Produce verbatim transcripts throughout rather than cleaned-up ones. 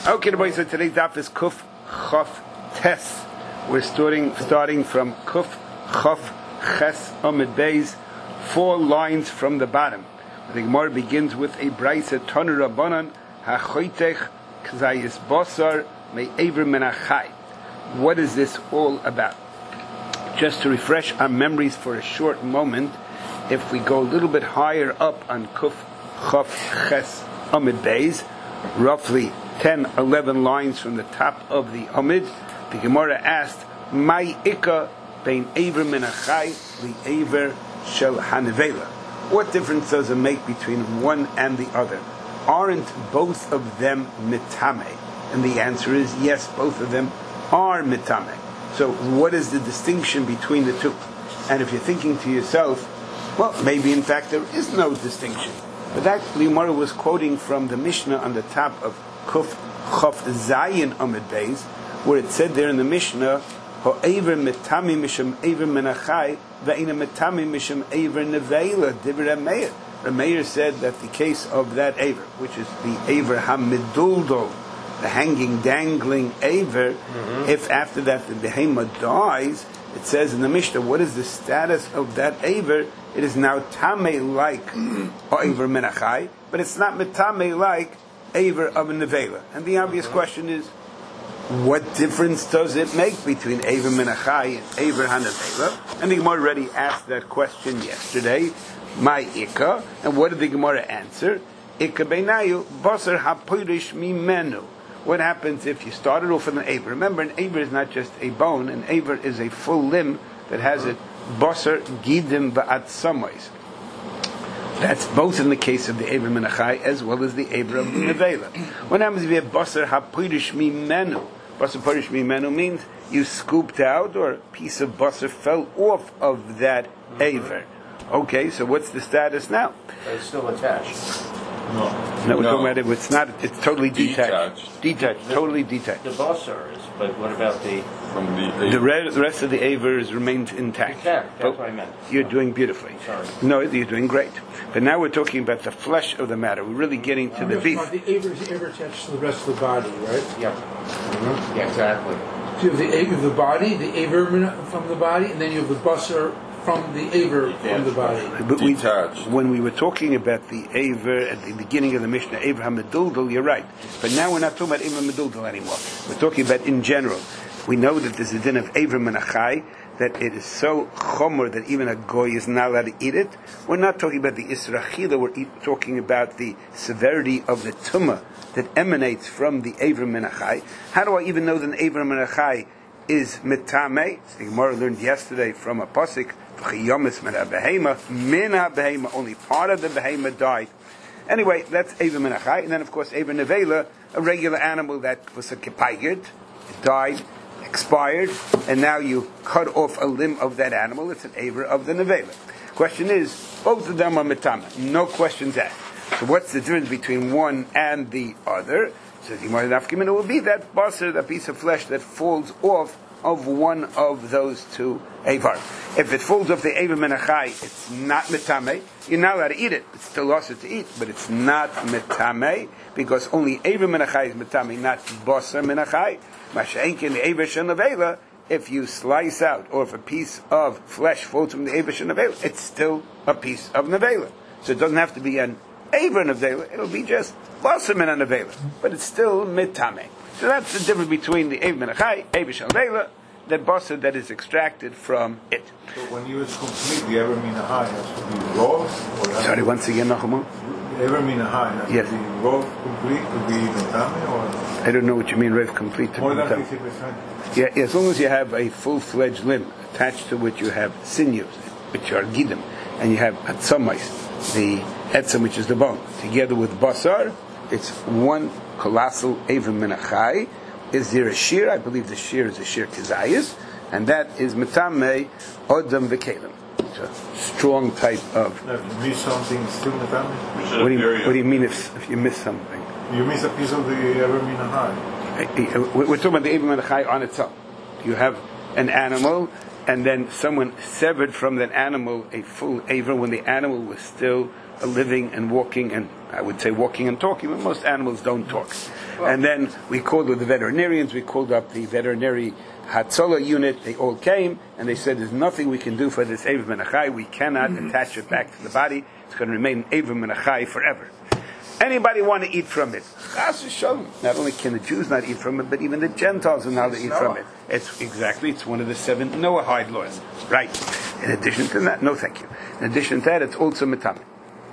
Okay, boys, so today's daf is Kuf Chof Tes. We're starting starting from Kuf Chof Ches Amid Beis, four lines from the bottom. The Gemara begins with a brayse Tanu Rabbanan HaChoitech Kzayis Bosar Me'ever Menachai. What is this all about? Just to refresh our memories for a short moment, if we go a little bit higher up on Kuf Chof Ches Amid Beis, roughly ten, eleven lines from the top of the Amid, the Gemara asked, Mai Ika Bein Ever Menachai Li Ever Shel Hanevela. What difference does it make between one and the other? Aren't both of them mitame? And the answer is yes, both of them are mitame. So what is the distinction between the two? And if you're thinking to yourself, well, maybe in fact there is no distinction. But that Gemara was quoting from the Mishnah on the top of Kuf Chof Zayin Amid Beis, where it said there in the Mishnah, Ho'ever mitami misham ever menachai, ve'ina mitami misham ever nevela, divir Meir. The Meir said that the case of that aver, which is the aver hamiduldo, the hanging, dangling aver, mm-hmm. if after that the behemoth dies, it says in the Mishnah, what is the status of that aver? It is now tame like aver menachai, but it's not mitame like aver of a nevela. And the obvious mm-hmm. question is, what difference does it make between aver menachai and aver hanevela? And the Gemara already asked that question yesterday. My Ika, and what did the Gemara answer? Ika beinayu basar hapoirish mimenu. What happens if you started off with an aver? Remember, an aver is not just a bone. An aver is a full limb that has it basar gidim ba'atsamois. That's both in the case of the aver menachai as well as the aver of the nevela. What happens if you have basar hapoirish mimenu? Basar hapoirish mimenu means you scooped out, or a piece of basar fell off of that aver. Okay, so what's the status now? It's still attached. No, no, we're no. talking about it. It's not. It's totally detached. Detached, detached the, totally detached. The basar is, but what about the from the the, re- the rest of the avers remains intact? Intact. That's what I meant. You're doing beautifully. Sorry. No, you're doing great. But now we're talking about the flesh of the matter. We're really getting to the beef. The aver is aver attached to the rest of the body, right? Yeah. Mm-hmm. Yeah, exactly. So you have the aver of the body, the aver from the body, and then you have the basar from the aver from the body. But we, when we were talking about the aver at the beginning of the Mishnah, aver hameduldo, you're right. But now we're not talking about aver hameduldo anymore. We're talking about in general. We know that there's a din of aver menachai, that it is so chomer that even a goy is not allowed to eat it. We're not talking about the isra chila, we're eat, talking about the severity of the tumah that emanates from the aver menachai. How do I even know that an aver menachai is mitame? The Gemara learned yesterday from a pasuk, only part of the behema died. Anyway, that's aver menachai, and then of course aver nevela, a regular animal that was a kipaygid, it died, expired, and now you cut off a limb of that animal. It's an aver of the nevela. Question is, both of them are mitame. No questions asked. So what's the difference between one and the other? So the Gemara nafkamina will be that basar, that piece of flesh that falls off of one of those two avar. If it falls off the aver menachai, it's not mitame. You're not allowed to eat it. It's still also to eat, but it's not mitame, because only aver menachai is mitame, not basar menachai. Masha'enkin the aver shenavela, if you slice out, or if a piece of flesh falls from the aver shenavela, it's still a piece of nevela. So it doesn't have to be an aver nevela, it'll be just basar menavela, but it's still mitame. So that's the difference between the aver menachai, aver shenavela, that basar that is extracted from it. So when you is complete, the aver menachai has to be raw? Sorry, once again, Nachum. The aver menachai has yes. to be raw, complete, to be mitame, or? I don't know what you mean, rev complete to More be than fifty percent. Yeah, as long as you have a full-fledged limb attached to which you have sinews, which are gidim, and you have atzamais, the etzam, which is the bone, together with basar, it's one colossal aver menachai. Is there a shear? I believe the shear is a shear kizayis, and that is mitame odam v'kelim. It's a strong type of. If you miss something, still mitame? What do you What do you mean if if you miss something? You miss a piece of the aver menachai. We're talking about the aver menachai on its own. You have an animal, and then someone severed from that animal a full aver when the animal was still living and walking and I would say walking and talking, but most animals don't talk. And then we called with the veterinarians, we called up the veterinary Hatzola unit, they all came, and they said there's nothing we can do for this Eiver Menachai, we cannot attach it back to the body, it's going to remain Eiver Menachai forever. Anybody want to eat from it? Chas v'shalom. Not only can the Jews not eat from it, but even the Gentiles are now to eat from it. It's exactly, it's one of the seven Noahide laws. Right. In addition to that, no thank you. In addition to that, it's also Metame.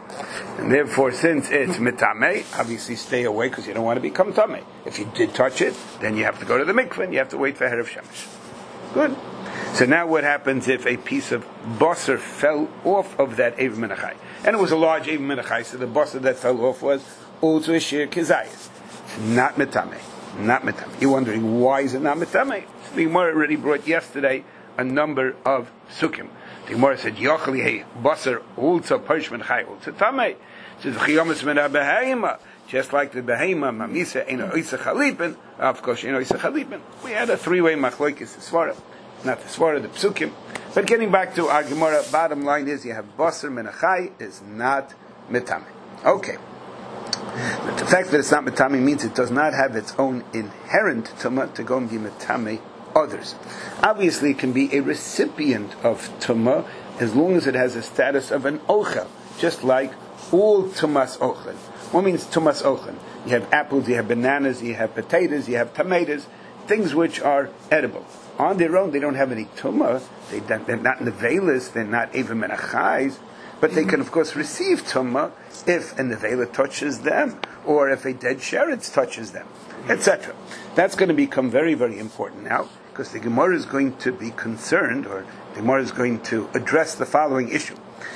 And therefore, since it's Metame, obviously stay away because you don't want to become Tameh. If you did touch it, then you have to go to the mikveh and you have to wait for Erev Shemesh. Good. So now what happens if a piece of basar fell off of that Eiver Menachai? And it was a large Eiver Menachai, so the basar that fell off was also a shir kezayis. It's not metame. Not metame. You're wondering, why is it not metame? So the Gemara already brought yesterday a number of sukkim. The Gemara said, Yochli hey, basar also parish menachai also tamei. It says, Chiyomas mena behema. Just like the behema, mamisa, eno oisa chalipin, of course, eno oisa chalipin. We had a three-way machlokes svara. Not the svara, the psukim. But getting back to our Gemara, bottom line is you have basar menachai is not metame. Okay. But the fact that it's not metame means it does not have its own inherent tumah to go and be metame others. Obviously, it can be a recipient of tumah as long as it has a status of an ochel, just like all tumas ochel. What means tumas ochel? You have apples, you have bananas, you have potatoes, you have tomatoes, things which are edible. On their own, they don't have any tumah. They, they're not nevelas. They're not even menachais. But they can, of course, receive tumah if a nevela touches them, or if a dead sheretz touches them, et cetera. That's going to become very, very important now, because the Gemara is going to be concerned, or the Gemara is going to address the following issue.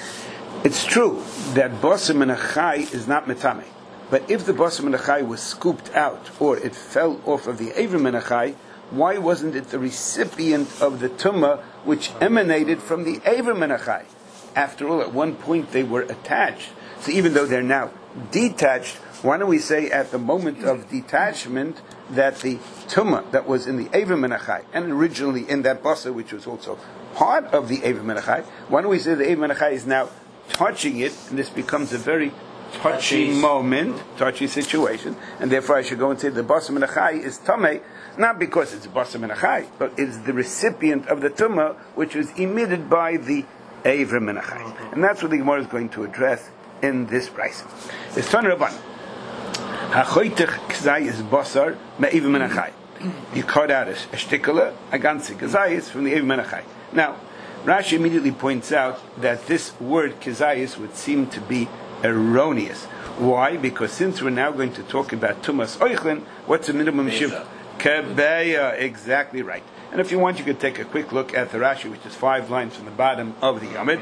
It's true that basar menachai is not metame, but if the basar menachai was scooped out, or it fell off of the Eiver Menachai, why wasn't it the recipient of the tumah which emanated from the Eiver Menachai? After all, at one point they were attached. So even though they're now detached, why don't we say at the moment of detachment that the tumah that was in the Eiver Menachai, and originally in that basar, which was also part of the Eiver Menachai, why don't we say the Eiver Menachai is now touching it, and this becomes a very touchy moment, touchy situation, and therefore I should go and say the basar menachai is tamei, not because it's basar menachai, but it's the recipient of the tumah which was emitted by the Eiver Menachai. And that's what the Gemara is going to address in this price. It's Tan Rabban. Hachoitech k'zayis basar me'Eiver Menachai. You cut out a shtikala, a ganze k'zayis from the Eiver Menachai. Now, Rashi immediately points out that this word k'zayis would seem to be erroneous. Why? Because since we're now going to talk about tumas oichlin, what's the minimum shiva? Kebeya, exactly right. And if you want, you could take a quick look at the Rashi, which is five lines from the bottom of the Yamid.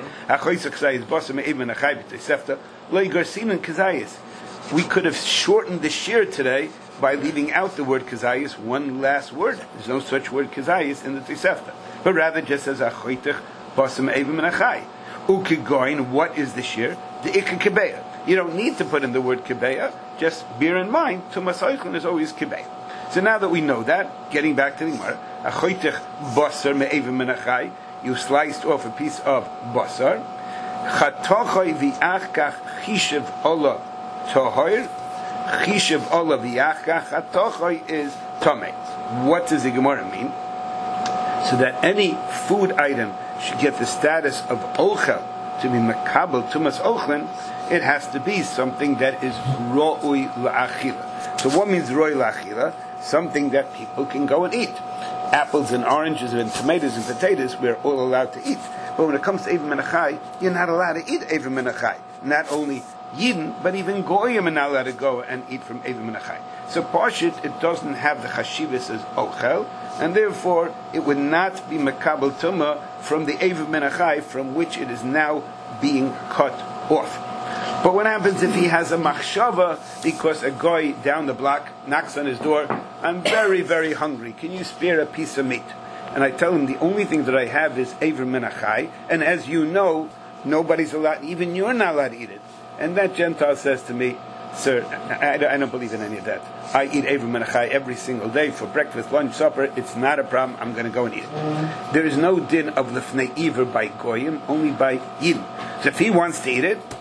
We could have shortened the shir today by leaving out the word kazayis, one last word. There's no such word kazayis in the Tosefta, but rather just as achoitech basam evim menachai. Ukigoin, what is the shir? The ikka kebeya. You don't need to put in the word kebeya. Just bear in mind, tumas oichlin is always kebeya. So now that we know that, getting back to the Gemara, achoitech basar me'evim menachai, you sliced off a piece of basar. Chatochoy v'achkach chishev ola tohoir. Chishev ola v'achkach chatochoy is tomei. What does the Gemara mean? So that any food item should get the status of ochel to be makabel tumas ochlin, it has to be something that is ro'ui la'achila. So what means ro'ui la'achila? Something that people can go and eat. Apples and oranges and tomatoes and potatoes we're all allowed to eat. But when it comes to Eiver Menachai, you're not allowed to eat Eiver Menachai. Not only Yidden, but even Goyim are not allowed to go and eat from Eiver Menachai. So Pashit, it doesn't have the Chashivas as Ochel, and therefore it would not be Makabel Tumah from the Eiver Menachai from which it is now being cut off. But what happens if he has a machshava because a guy down the block knocks on his door, I'm very, very hungry, can you spare a piece of meat? And I tell him the only thing that I have is Eiver Menachai, and as you know, nobody's allowed, even you're not allowed to eat it. And that Gentile says to me, sir, I, I don't believe in any of that. I eat Eiver Menachai every single day for breakfast, lunch, supper. It's not a problem. I'm going to go and eat it. There is no din of Lefnei Eiver by Goyim, only by Yidden. So if he wants to eat it,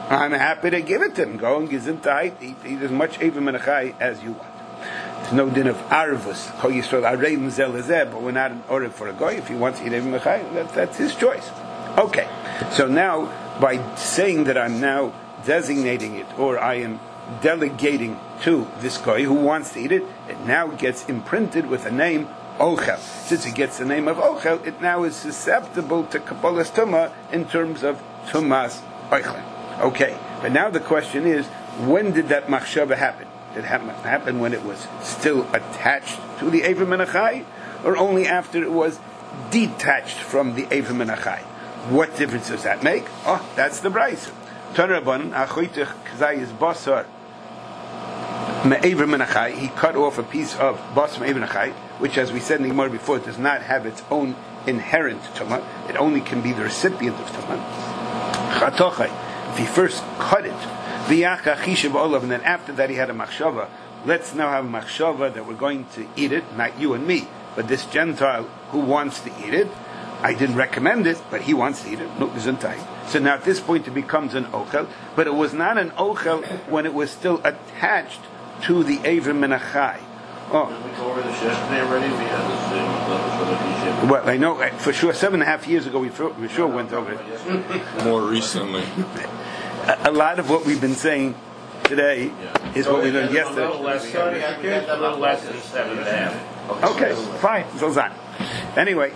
I'm happy to give it to him. Go and gesundheit, eat, eat as much Eivim Menachai as you want. There's no din of Arvus, Kol Yisrael Areim Zel Lezeh, but we're not an order for a goy. If he wants to eat Eivim Menachai, that, that's his choice. Okay, so now, by saying that I'm now designating it, or I am delegating to this guy who wants to eat it, it now gets imprinted with the name Ochel. Since it gets the name of Ochel, it now is susceptible to Kabbalah's Tumah in terms of Tumas Oichlin. Okay, but now the question is, when did that machshava happen? Did it happen, happen when it was still attached to the Eivim Menachai, or only after it was detached from the Eivim Menachai? What difference does that make? Oh, that's the Brayso. Tanraban achoitich kazayis basar me'ever menachai. He cut off a piece of basar me'ever menachai, which, as we said in the Gemara before, does not have its own inherent tumah. It only can be the recipient of tumah. Chatochai. If he first cut it, v'yacha chishav olav, and then after that he had a machshava. Let's now have a machshava that we're going to eat it, not you and me, but this Gentile who wants to eat it. I didn't recommend it, but he wants to eat it. No, gesundheit. So now at this point it becomes an ochel, but it was not an ochel when it was still attached to the Eivim Menachai. Oh. Did we go over this yesterday already? We had the same for the P. Well, I know for sure. Seven and a half years ago, we for, we sure went over it. More recently, a, a lot of what we've been saying today yeah. is so what we learned yesterday. A little less, a little less than seven and a half. Okay, fine. So on. Anyway,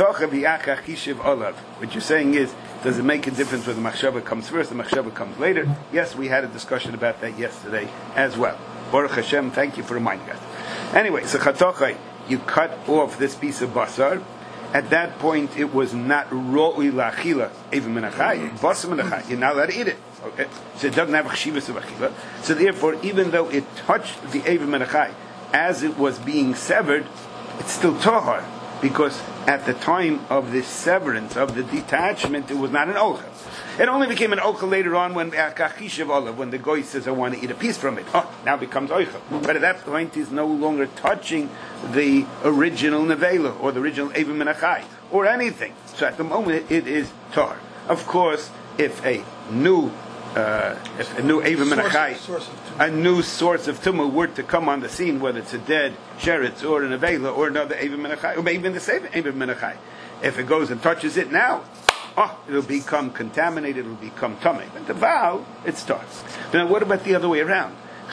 what you're saying is, does it make a difference whether the machshava comes first, the machshava comes later? Yes, we had a discussion about that yesterday as well. Baruch Hashem, thank you for reminding us. Anyway, so chatochai, you cut off this piece of basar. At that point, it was not ro'i la'achila, even menachai, basar menachai. You're not allowed to eat it. Okay, so it doesn't have a chshivas of achila. So therefore, even though it touched the even menachai as it was being severed, it's still tahar. Because at the time of this severance, of the detachment, it was not an ochel. It only became an ochel later on when when the goy says, I want to eat a piece from it. Oh, now it becomes ochel. But at that point, he's no longer touching the original nevela, or the original Eivim Menachai, or anything. So at the moment, it is tar. Of course, if a new Uh, if a new Eivim Menachai, a new source of tumah were to come on the scene, whether it's a dead sheretz or an avela or another Eivim Menachai, or maybe even the same Eivim Menachai, if it goes and touches it now, oh, it'll become contaminated, it'll become tummy. But the vow, it's tar. Now, what about the other way around?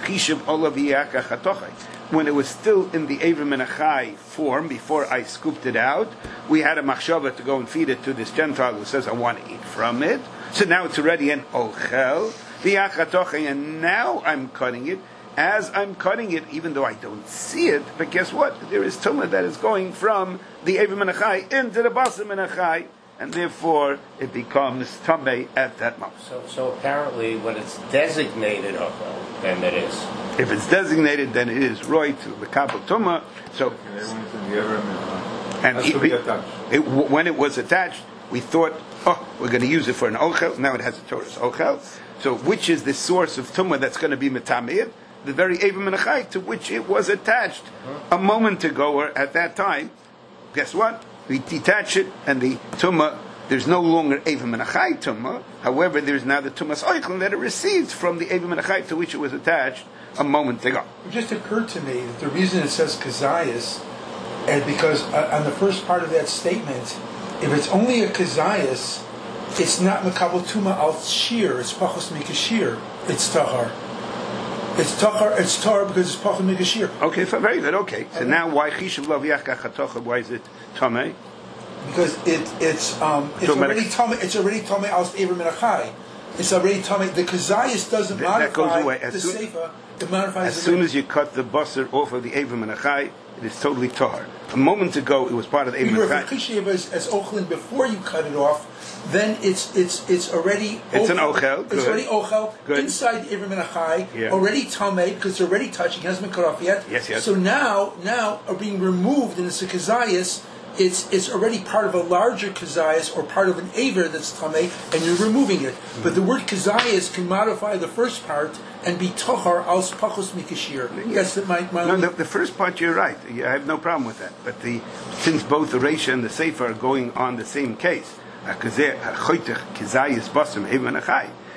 When it was still in the Eivim Menachai form, before I scooped it out, we had a machshava to go and feed it to this Gentile who says, I want to eat from it. So now it's already an ochel, and now I'm cutting it. As I'm cutting it, even though I don't see it, but guess what? There is tumah that is going from the Eivim Menachai into the Basar Menachai, and therefore it becomes tamei at that moment. So, so apparently, when it's designated ochel, then it is. If it's designated, then it is right to the kabel tumah. So, and it, it, when it was attached, we thought, oh, we're going to use it for an ochel. Now it has a Torah's ochel. So which is the source of tumah that's going to be metamir? The very Eivim Menachai to which it was attached a moment ago, or at that time. Guess what? We detach it, and the tumah, there's no longer Eivim Menachai tumah. However, there's now the tumah's ochel that it received from the Eivim Menachai to which it was attached a moment ago. It just occurred to me that the reason it says kazayas, and because uh, on the first part of that statement, if it's only a kazayas, it's not mekabel tuma al shir. It's pachos mikashir. It's tahar. It's tahar. It's tahar because it's pachos mikashir. Okay, very good. Okay, so okay. Now why chishav lo v'yachka chatocha? Why is it tamei? Because it it's um it's so already tamei. It's already tamei al Eivim Menachai. It's already tamei. The kazayas doesn't Th- modify that goes away. As the soon, seifa. It modifies. As soon as you cut the basar off of the Eivim Menachai, it is totally tahar. A moment ago, it was part of the Eivim Menachai. If you as, as ochelin before you cut it off, then it's it's it's already it's ochel. an ochel. Good. It's already ochel Good. inside the Eivim Menachai, yeah. already tamei because it's already touching. It hasn't been cut off yet. Yes, yes. So now now are being removed in the kazayas. It's it's already part of a larger kazayas or part of an aver that's tamei, and you're removing it. Mm-hmm. But the word kazayas can modify the first part and be tohar als pachos mikashir. Yes, that my, my no. The, the first part you're right. I have no problem with that. But the since both the Reisha and the Sefer are going on the same case,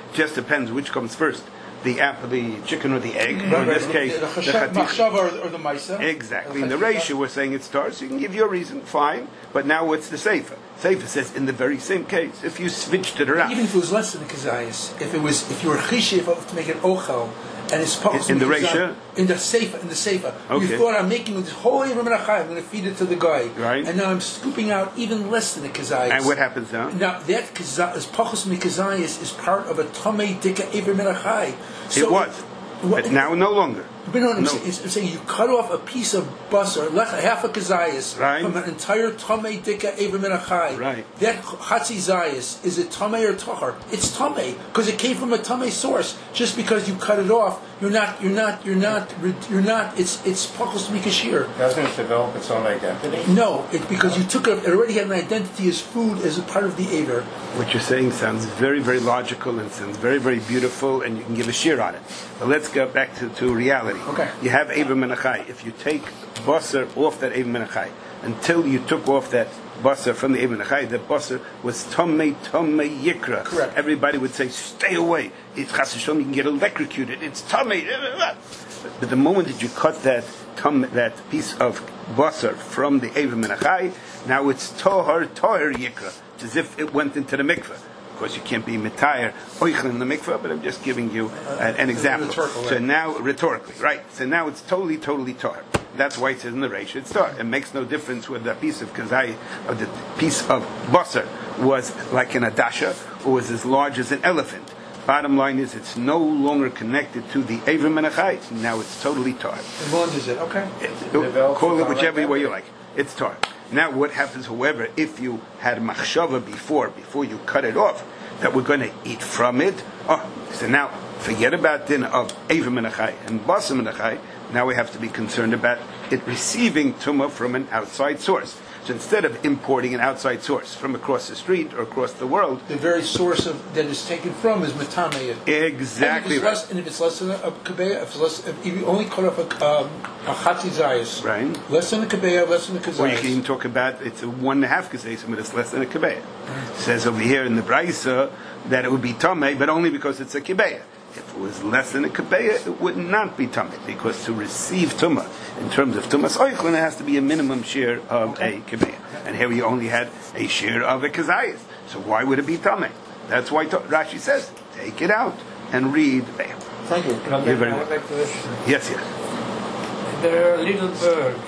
just depends which comes first. The apple, the chicken or the egg, Right, or in this right. case, the, the the chatisha. machshava or, or the maisa. Exactly. The In the chatisha. ratio, we're saying it's tar, so you can give your reason, fine. But now what's the sefer? Sefer says in the very same case, if you switched it around. Even if it was less than a kazayas, if it was, if you were chishiv to make an ochel, and it's pachos In- in the mikazayis- ratio? in the sefer, in the sefer, Okay. you thought I'm making this whole Yevim Menachai, I'm going to feed it to the guy, Right. and now I'm scooping out even less than a kazayas. And what happens now? Now that kazayas, pachos mikazayis is part of a tamei dika Yevim Menachai. It was. But now no longer. But no, I'm, No. saying, I'm saying you cut off a piece of basar, less half a kazayas, Right. from an entire tamei dika Ever Menachai. Right. That hatzi zayas, is it tamei or tahar? It's tamei because it came from a tamei source. Just because you cut it off, you're not, you're not, you're not, you're not. It's it's pachos mikashir. Doesn't it develop its own identity? No, it's because you took it. It already had an identity as food, as a part of the Ever. What you're saying sounds very, very logical and sounds very, very beautiful, and you can give a shear on it. But let's go back to, to reality. Okay. You have Eivah Menachai. If you take basar off that Eivah Menachai, until you took off that basar from the Eivah Menachai, the basar was Tomei, Tomei Yikra. Correct. Everybody would say, stay away. It's Chas V'Shalom, you can get electrocuted. It's Tomei. But the moment that you cut that tom, that piece of basar from the Eivah Menachai, now it's Tohar, Tohar Yikra. It's as if it went into the mikveh. Of course, you can't be mitayr oichel in the mikveh, but I'm just giving you an, an example. Rhetorical, So right. now, rhetorically, right? So now it's totally, totally tar. That's why it says in the ratio it's tar. It makes no difference whether that piece of kazai, or the piece of basar, was like an adasha or was as large as an elephant. Bottom line is, it's no longer connected to the Eivah Menachai. Now it's totally tar. And Bond is it? Okay. Call it whichever way you like. It's tar. Now, what happens, however, if you had machshava before, before you cut it off, that we're going to eat from it? Oh, so now, forget about din of Eivah Menachai and Basar Menachai. Now we have to be concerned about it receiving tumah from an outside source. So instead of importing an outside source from across the street or across the world, The very source of that is taken from is matame. exactly And if it's right. less, and if it's less than a, a kabeya, if it's less, if you only cut off a um, a chatzi zayis, Right. less than a kabeya, less than a kazayis. Or you can even talk about it's a one and a half kasesim, but it's less than a kibeya. It says over here in the Braisa that it would be tamei, but only because it's a kibeya. If it was less than a kibeya, it would not be tamei, because to receive tumah in terms of tumas oichlin, it has to be a minimum share of a kibeya. And here we only had a share of a kazayis. So why would it be tamei? That's why to- Rashi says, take it out and read there. Thank you. You're very I have welcome. a question. Yes, yes. There are little birds.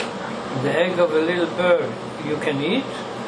The egg of a little bird you can eat?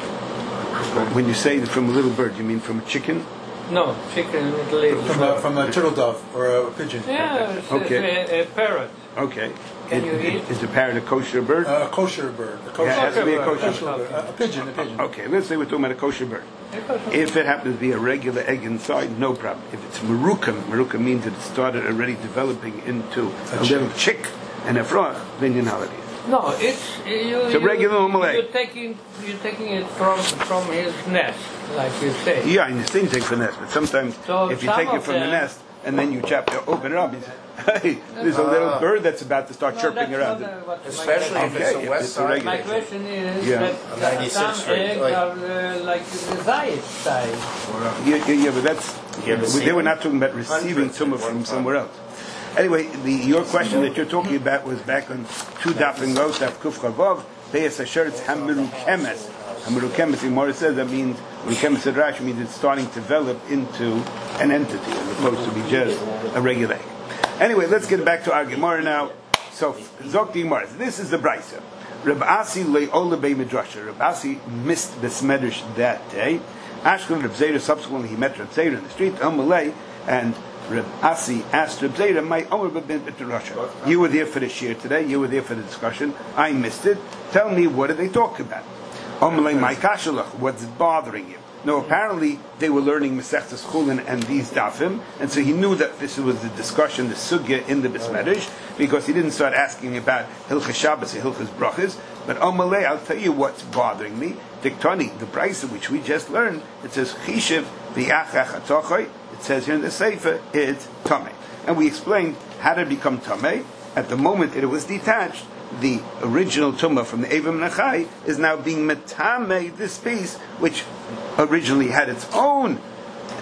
When you say from a little bird, you mean from a chicken? No, chicken little From a, from a turtle dove or a pigeon. Yeah, it's, Okay. it's a, a parrot. Okay. Can It- you it- eat? Is a parrot a kosher bird? Uh, a kosher bird. A kosher, Yeah, it has to be a bird. kosher bird. A, a pigeon. A pigeon. Okay, let's say we're talking about a kosher bird. If it happens to be a regular egg inside, no problem. If it's merukam, merukam means that it started already developing into a, A little chick and a frog, then you're not allowed to eat. No, it's you. It's a you- regular normal egg. You're taking you're taking it from from his nest, like you say. Yeah, and the same thing for nest, but sometimes So if you some take it of from the them- nest and then you chop, you open it up, you say, hey, there's a little bird that's about to start No, chirping that's around. not, uh, what my Especially if question- it's Okay, the west it's a side. regular- My question is Yeah. that ninety-sixth some Street, eggs like- are uh, like the zayit size. Yeah, yeah, yeah, but that's You ever they seen were them? not talking about receiving Hundreds tumah at from one somewhere else. Anyway, the, your question that you're talking about was back on two dafing rows, daf kuf chavav, beis asher it's hamirukemes. Hamirukemes, the Gemara says that means rukemes Rashi means it's starting to develop into an entity as opposed to be just a regular egg. Anyway, let's get back to our Gemara now. So, Zok the Gemara. This is the Brisa. Reb Asi le'ola bei midrasha. Reb Asi missed the Smedrish that day. Ashkelon Reb Zera, subsequently he met Reb Zera in the street, Amalei, and Reb Asi asked Reb Zera, my Omer ben midrasha. You were there for the shir today, you were there for the discussion, I missed it. Tell me, what did they talk about? Amalei, my kashalach, what's bothering you? No, apparently they were learning Masechtas Chulin and these dafim, and so he knew that this was the discussion, the sugya in the Bismedish, because he didn't start asking about Hilchas Shabbos and Hilchas Brachas. But Amalei, I'll tell you what's bothering me. Diktani, the Brisa which we just learned, it says Chishev v'yachach atochoy. It says here in the Sefer, it's Tameh. And we explained how did it become Tameh. At the moment it was detached, the original tumah from the Eivah Menachai is now being metameh, this piece, which originally had its own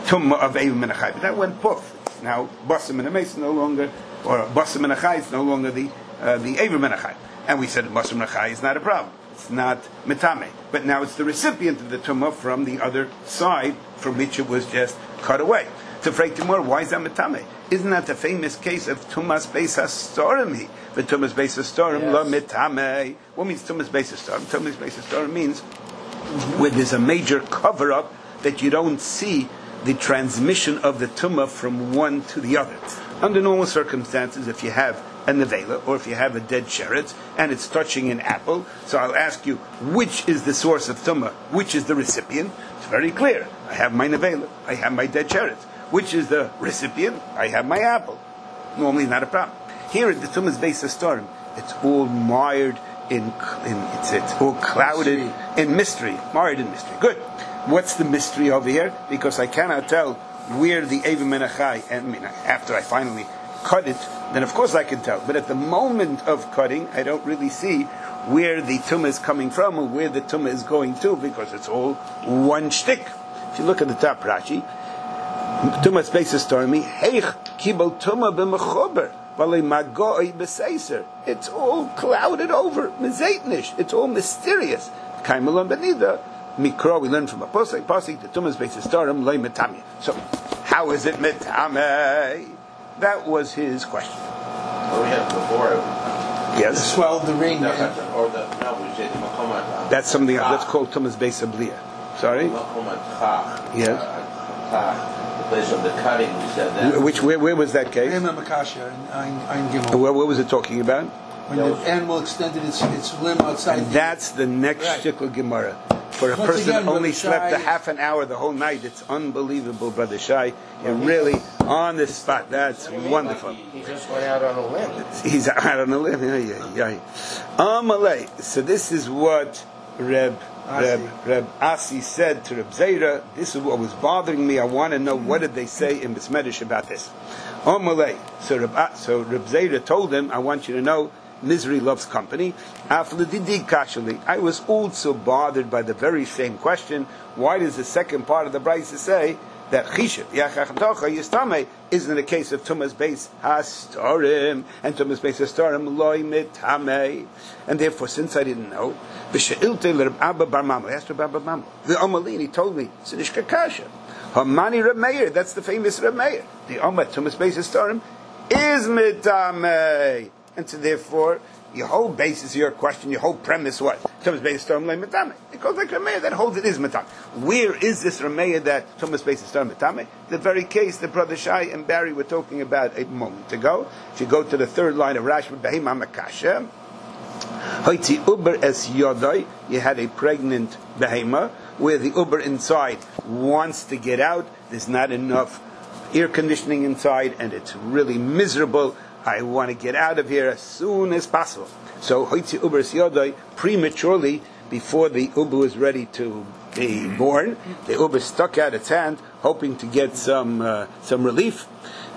tumma of Eiv Menachai. But that went poof. It's now Basim and Ames no longer, or Basim and Achai is no longer the uh, the Eiv Menachai. And we said Basim and Achai is not a problem. It's not mitame. But now it's the recipient of the tumma from the other side from which it was just cut away. To Freit Timur, why is that mitame? Isn't that the famous case of Tumas Beis HaStorim? But Tumas Beis HaStorim lo mitame. What means Tumas Beis HaStorim? Tumas Beis HaStorim means mm-hmm. where there's a major cover-up that you don't see the transmission of the tumah from one to the other. Under normal circumstances, if you have a nevela, or if you have a dead sheretz, and it's touching an apple, so I'll ask you, which is the source of tumah? Which is the recipient? It's very clear. I have my nevela. I have my dead sheretz. Which is the recipient? I have my apple. Normally not a problem. Here at the Tumas Beis HaStorim, it's all mired in, in it's, it's all clouded mystery. in mystery. Mired in mystery. Good. What's the mystery over here? Because I cannot tell where the Eiv Menachai, and I mean, after I finally cut it, then of course I can tell. But at the moment of cutting, I don't really see where the tumah is coming from or where the tumah is going to, because it's all one shtick. If you look at the top Rashi, Tumas Beis HaStorim, Heich Kibel Tumah b'mechober, Valei Magoi b'seiser. It's all clouded over, mezeitnish. It's all mysterious. Kaimelam benida. Mikro, we learn from a posik, posik, the Tumas Beis HaStorim, loy metame. So, how is it metame? That was his question. What we had before. Yes. Swell the ring. No, or the, no, we said the makomat. That's something else. That's called Tumas Beis HaBliya. Sorry? Makomat chach. Yes. The place of the cutting, we said that. Which, where, where was that case? Ema Makasha in Ein Ein Gimel. Where, what was it talking about? When the animal extended its, its limb outside. And the, that's the next right. shtickle Gemara. For a Once person again, that only Brother slept Shai, a half an hour the whole night, it's unbelievable, Brother Shai. You're really on the spot. That's wonderful. He just went out on a limb. He's out on a limb. Yeah, yeah, yeah. Amalei. So this is what Reb Reb Reb Asi said to Reb Zera. This is what was bothering me. I want to know what did they say in Bismedish about this. Amalei. So Reb so Reb Zera told him, I want you to know, misery loves company. I was also bothered by the very same question. Why does the second part of the Brisa say that Chishav Yachachatocha Yistame isn't a case of Tumas Beis HaStorim and Tumas Beis HaStorim Loi Mitame? And therefore, since I didn't know, B'She'ilte L'Reb Abba Bar Mamo, I asked Reb Abba Mamo, the Amalini told me, Sidishka Kasha, Hamani Reb Meir, that's the famous Reb Meir. The Amat Tumas Beis HaStorim is Mitame. And so therefore, your whole basis of your question, your whole premise, what? Tumas Beis HaStorim Loi Mitame. It goes like Rameya that holds it is Mitame. Where is this Rameya that Tumas Beis HaStorim Mitame? The very case that Brother Shai and Barry were talking about a moment ago. If you go to the third line of Rashi, Behema Makasha, Hoitzi Uber es Yodai, you had a pregnant behema, where the Uber inside wants to get out, there's not enough air conditioning inside, and it's really miserable. I want to get out of here as soon as possible. So, Hoitzi Uber es Yodai, prematurely, before the Uber was ready to be born, the Uber stuck out its hand, hoping to get some uh, some relief.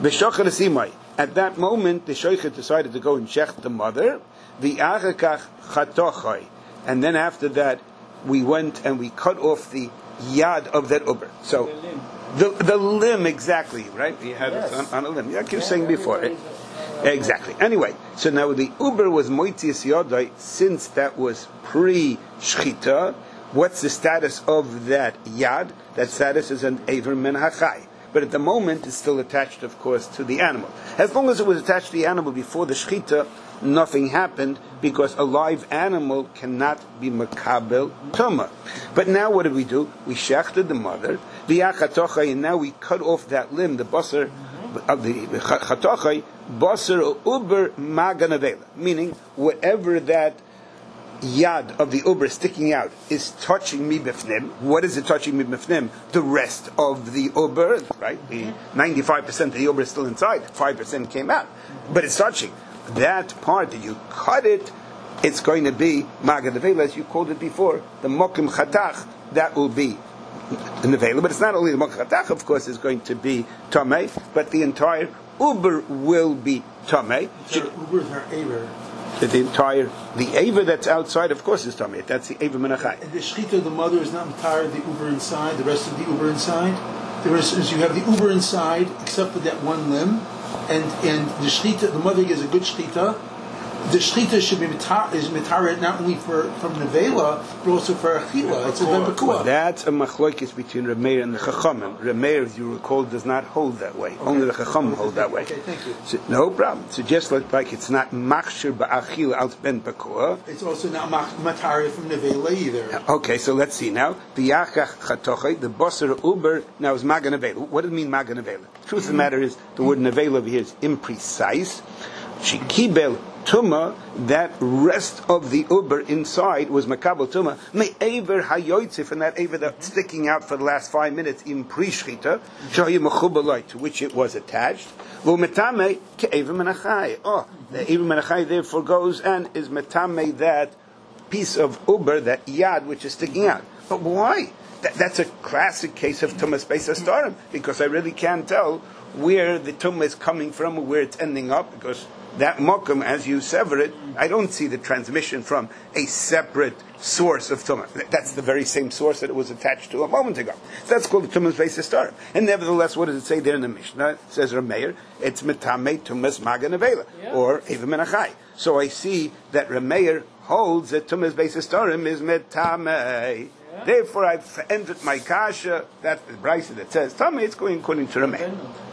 At that moment, the Shoichet decided to go and check the mother, the Achakach Chatochai, and then after that, we went and we cut off the yad of that Uber. So, the the limb, exactly, right? You had yes. it on, on a limb. Like you were saying before. It, Exactly. Anyway, so now the Uber was Moitzias Yodai, since that was pre-Shchita. What's the status of that Yad? That status is an Eiver Men HaChai. But at the moment, it's still attached, of course, to the animal. As long as it was attached to the animal before the Shchita, nothing happened, because a live animal cannot be Makabel Tuma. But now what did we do? We shechted the mother, V'yachatochai, and now we cut off that limb, the basar of the Chatochai, basar uber maganavela, meaning whatever that yad of the uber sticking out is touching mi bifnim. What is it touching mi bifnim? The rest of the uber, right? The ninety-five percent of the uber is still inside, five percent came out, but it's touching that part that you cut it. It's going to be maganavela, as you called it before, the mokim chatach. That will be nevela, but it's not only the mokim chatach. Of course, is going to be tamei, but the entire uber will be tamei. Uber is her aver. The entire, the Ava that's outside, of course, is Tamei. That's the Ava Menachai. And the Shechita, the mother, is not entire, the Uber inside, the rest of the Uber inside? there is, is you have the uber inside, except for that one limb, and and the shchita, the mother is a good shchita. The shchita should be mitar, is mitaret not only for from nevela but also for achila. It's a Well, that's a machlokes between Rameir and the Chachamim. Rameir, as you recall, does not hold that way. Okay. Only the Chachamim hold that way. Okay, thank you. So, no problem. So just like, like it's not machshir ba'achila al ben bakua. It's also not mataret from nevela either. Okay, so let's see now. The yachach chatoche, the bosser uber now is magan nevela. What does it mean magan nevela? The truth of the matter is the word nevela over here is imprecise. Shikibel Tuma, that rest of the uber inside was makabel tuma. Me aver hayoytze, from that aver that's sticking out for the last five minutes in pre-shchita, shoyim mechubaloi, to which it was attached. Lo metame ke aver menachai. Oh, the aver menachai therefore goes and is metame that piece of uber, that yad which is sticking out. But why? That, that's a classic case of tumas beis hastarim, because I really can't tell where the tumah is coming from or where it's ending up, because that mokum, as you sever it, I don't see the transmission from a separate source of tumah. That's the very same source that it was attached to a moment ago. So that's called the tumah's beis hastarim. And nevertheless, what does it say there in the Mishnah? It says Rameir, it's metame tumas magan nevela, yeah. Or eva menachai. So I see that Rameir holds that tumah's beis hastarim is metame. Yeah. Therefore, I've ended my kasha. That's the brisa that says tamei. It's going according to Rameir.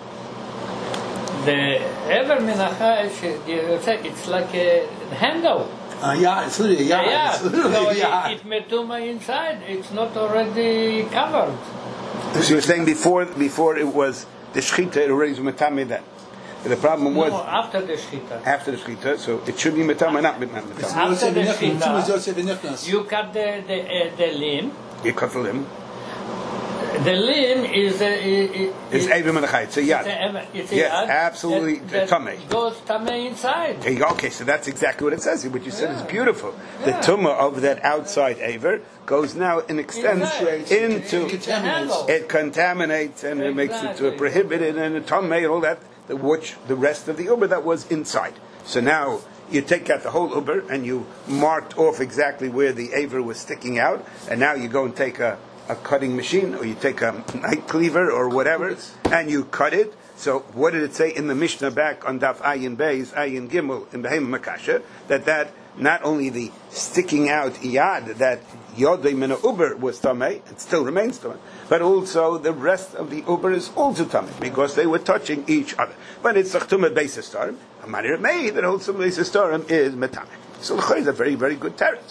The ever menachai, it's like a handle. Uh, yeah, it's literally yeah. Yeah, It's literally, so yeah. it, it metuma inside. It's not already covered. So you're saying before before it was the shchita, it already was metame then. The problem was no, after the shchita. After the shchita, so it should be metame, not metame. After the shchita, you cut the the, uh, the limb. You cut the limb. The limb is uh, is it's Eivim and Achai. It's a yad. It's a yes, yad absolutely. That, that tamei goes tamei inside. There you go. Okay, so that's exactly what it says. What you said yeah. is beautiful. Yeah. The tumah of that outside aver goes now and extends into it contaminates. It contaminates and exactly. It makes it to a prohibited and a tamei and all that. The which the rest of the uber that was inside. So now you take out the whole uber and you marked off exactly where the aver was sticking out, and now you go and take a. a cutting machine, or you take a knife cleaver or whatever, and you cut it. So what did it say in the Mishnah back on Daf Ayin Beis, Ayin Gimel, in Behema Makasha, that that not only the sticking out yad, that yodei min uber was tamei, it still remains tamei, but also the rest of the uber is also tamei, because they were touching each other. But it's tumah beis hastarim, a matter made that also beis hastarim is metamei. So the is a very, very good teretz.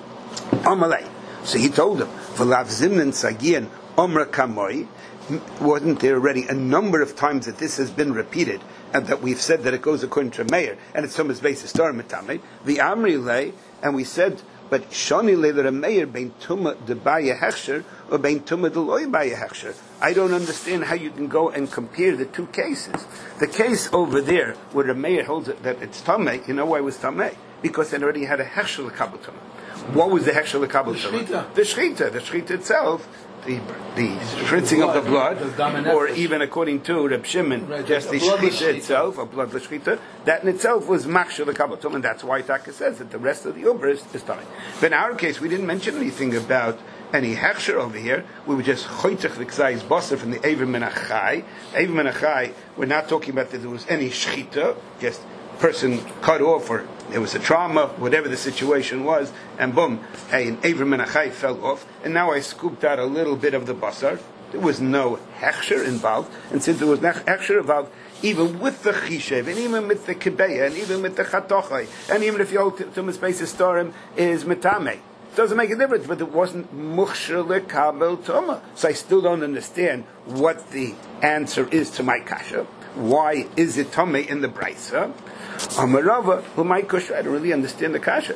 Amalei. So he told him, "V'lav zimnin sagian omra kamoi." Wasn't there already a number of times that this has been repeated, and that we've said that it goes according to Meir, and it's Tumas beis hastarim metame. The Amri lay, and we said, but shani le the Meir bein tuma debaya hechsher or bein tuma deloy baya hechsher. I don't understand how you can go and compare the two cases. The case over there where the Meir holds it that it's tamei, you know why it was tamei? Because it already had a hechsher l'kabel tamei. What was the hechsher l'kabel tamei? The shchita. The shchita itself. The, the spritzing of the blood, or even according to Reb Shimon, right, just the shchita itself, a blood shchita, that in itself was machshir l'kabel, and that's why Taka says that the rest of the uber is tummy. But in our case, we didn't mention anything about any hechsher over here. We were just choytech l'ksayis basar from the Eivim Menachai. Eivim Menachai, we're not talking about that there was any shchita, just person cut off, or there was a trauma, whatever the situation was, and boom, an Eivim Menachai fell off, and now I scooped out a little bit of the basar. There was no hechsher involved, and since there was no hechsher involved, even with the chishev, and even with the kibeya, and even with the chatochai, and even if your tumas beis hastarim is metame, it doesn't make a difference, but it wasn't muchshir lekabel tuma. So I still don't understand what the answer is to my kasha. Why is it tamei in the brisa? Amarava, who might kasha, I don't really understand the kasha.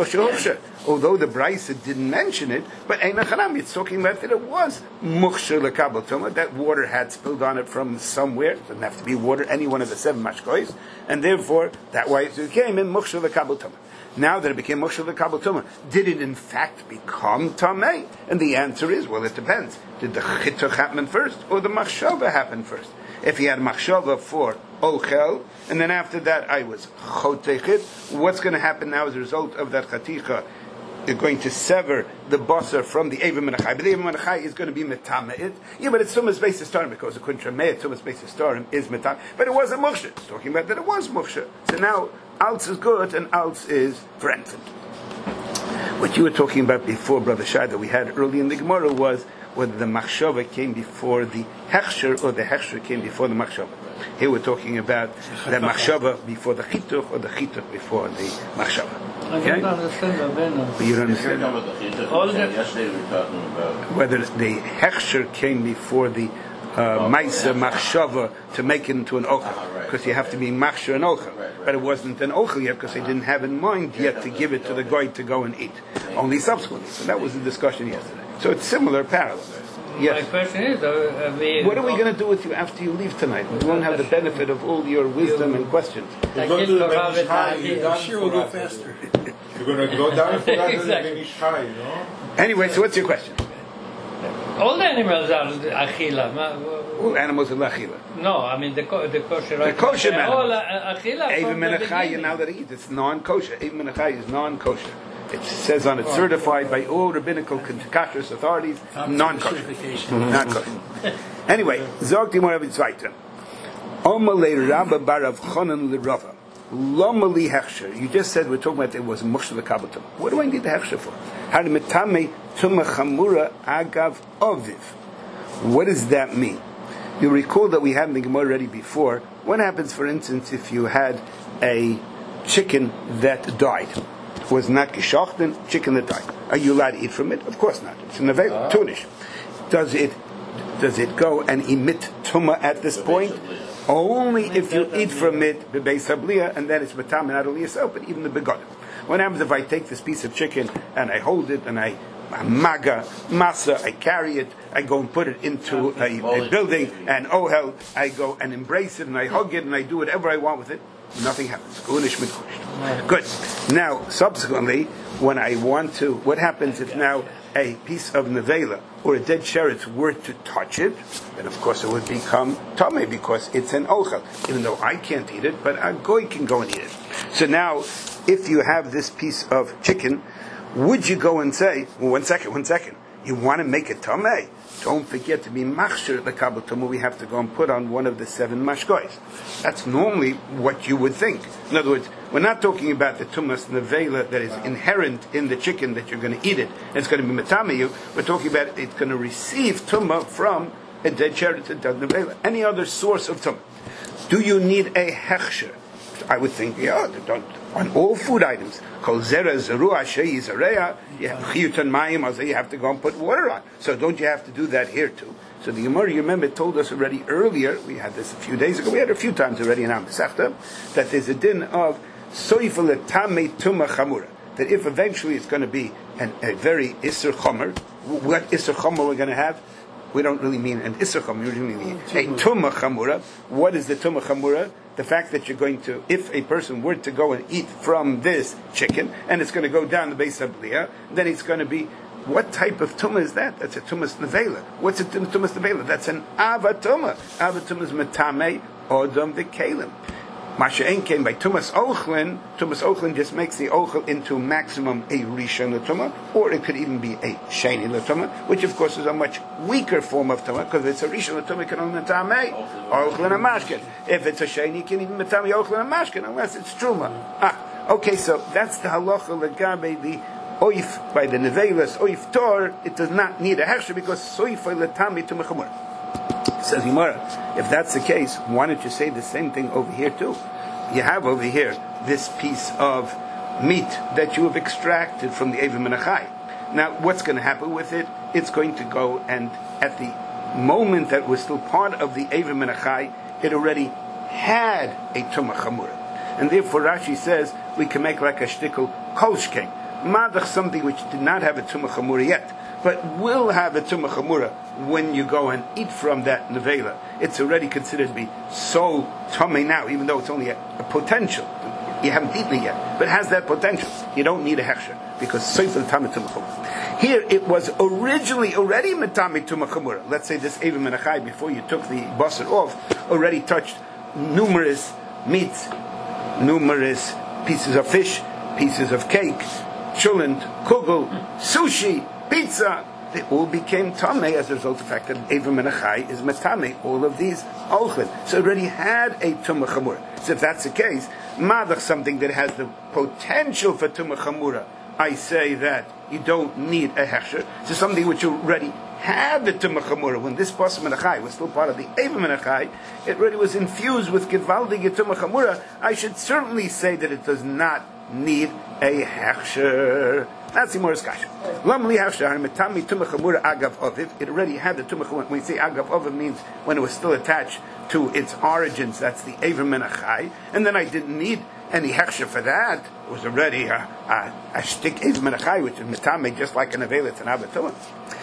Although the brisa didn't mention it, but Einachanam, it's talking about that it was muchshir lekabel tuma, that water had spilled on it from somewhere. It doesn't have to be water, any one of the seven mashkois, and therefore that why it became in muchshir lekabel tuma. Now that it became muchshir lekabel tuma, did it in fact become tamei? And the answer is, well, it depends. Did the chituch happen first, or the machshava happen first? If he had machshava for ochel, and then after that I was chotechit, what's going to happen now as a result of that chaticha you're going to sever the basar from the Eva Menachai, but the Eva Menachai is going to be Metame. Yeah, but it's Tumas Beis Starim, because the Kuntrameh, Tumas Beis Starim is Metame. But it wasn't Muksha. It's talking about that it was Muksha. So now, Alts is good, and Alts is for infant. What you were talking about before, Brother Shai, that we had early in the Gemara was whether the Machshava came before the Hechsher or the Hechsher came before the Machshava. Here we're talking about the Machshava before the Chituch or the Chituch before the Machshava. Okay? I don't understand Rabbeinu. But you don't understand All the- Yesterday we were talking about whether the Hechsher came before the uh, Maisa Machshava to make it into an Ochel. Because you have to be Machsher and Ochel. But it wasn't an Ochel yet because they didn't have in mind yet to give it to the guy to go and eat. Only subsequently. So that was the discussion yesterday. So it's similar, parallel. My Yes. question is, uh, we, What are we going to do with you after you leave tonight? We won't have the benefit of all your wisdom and questions. I Go get to the Torah Benish Chai, with you're the- done Sure, for will go after faster. the- You're going to go down for that Exactly. Benish Chai, you know? Anyway, so what's your question? all the animals are achila. Ma- All animals are lachila. No, I mean the co- the kosher. The kosher They're all animals. uh, achila Even from the menachai you're beginning. not allowed to eat. It's non-kosher. Even menachai is non-kosher. It says on it, certified by all rabbinical kashrus authorities, non-kosher. Non-kosher. Anyway, zog timor evit zweiter. Omalei Rabba barav chonan l'rava. Lomali hechsher. You just said we're talking about it was mushal l'kabatum. What do I need the hechsher for? How to metame tuma chamura agav oviv. What does that mean? You recall that we had in the Gemara already before. What happens, for instance, if you had a chicken that died? It was not geschochten, chicken that died. Are you allowed to eat from it? Of course not. It's an avail, tunish. Does it does it go and emit tuma at this point? Only if you eat from it, bebeis habliya, and then it's matam not only yourself, but even the begotten. What happens if I take this piece of chicken and I hold it and I maga, masa, I carry it, I go and put it into a, a building, and ohel, I go and embrace it and I hug it and I do whatever I want with it, nothing happens. Good. Now, subsequently, when I want to, what happens if now a piece of nevela or a dead sheretz were to touch it? Then of course it would become tamei because it's an ochel, even though I can't eat it, but a goy can go and eat it. So now, if you have this piece of chicken, would you go and say, well, one second, one second, you want to make it tamei? Don't forget to be machshir the kabel tumah. We have to go and put on one of the seven mashkois. That's normally what you would think. In other words, we're not talking about the tumas nevela that is inherent in the chicken that you're going to eat it. And it's going to be metamayu. We're talking about it's going to receive tumah from a dead sheretz, a dead nevela, any other source of tumah. Do you need a hechsher? I would think, yeah, don't, on all food items, kol zera zerua shei zareya, you have to go and put water on. So don't you have to do that here too? So the Gemara, you remember, told us already earlier, we had this a few days ago, we had it a few times already in Am Pesachta, that there's a din of soifel etame tuma chamura, that if eventually it's going to be an, a very isser chomer, what isser chomer we're going to have? We don't really mean an isser chomer, we really mean a tuma chamura. What is the tuma chamura? The fact that you're going to, if a person were to go and eat from this chicken, and it's going to go down the base of Bliya, then it's going to be, what type of tumah is that? That's a tumas nevela. What's a tumas nevela? That's an ava tumah. Ava tumah is metame odom v'kelim. Masha'en came by tumas ochlin. Tumas ochlin just makes the ochel into maximum a rishon l'tumah, or it could even be a sheni l'tumah, which of course is a much weaker form of tumah, because if it's a rishon l'tumah, it can only metame ochlin and mashkin. If it's a sheni, it can even metame ochlin and mashkin, unless it's truma. Ah, okay, so that's the halacha legabe the oif by the nevelas oif tor. It does not need a hechsher because soifay letami tumah chamura. Says Gemara, if that's the case, why don't you say the same thing over here too? You have over here this piece of meat that you have extracted from the Eiva Menachai. Now, what's going to happen with it? It's going to go, and at the moment that was still part of the Eiva Menachai, it already had a Tumah Chamura. And therefore Rashi says we can make like a shtickle kolshkein. Madach, something which did not have a Tumah Chamura yet, but will have a Tumah Chamura when you go and eat from that nevela. It's already considered to be so tummy now, even though it's only a, a potential. You haven't eaten it yet, but it has that potential. You don't need a hechsher, because seifel tamei tumah chamura. Here, it was originally already metame tumah chamura. Let's say this Eiva Menachai, before you took the basar off, already touched numerous meats, numerous pieces of fish, pieces of cake, chulent, kugel, sushi, pizza, they all became tamei as a result of the fact that Eivim and Achai is metame, all of these ochlin. So it already had a tumah chamura. So if that's the case, madach, something that has the potential for tumah chamura, I say that you don't need a hechsher. So something which you already had the tumah chamura, when this pasuk and Achai was still part of the Eivim and Achai, it already was infused with givaldig tumah chamura. I should certainly say that it does not need a hechsher. That's the Morris Kasha. Lam li hechsher metami tumah chamura agav oviv. It already had the tumah chamura. When we say agav oviv, means when it was still attached to its origins. That's the Eivim and Achai. And then I didn't need any hechsher for that. It was already a, a, a shtik Eivim and Achai, which is metame, just like an avelit and avatullah.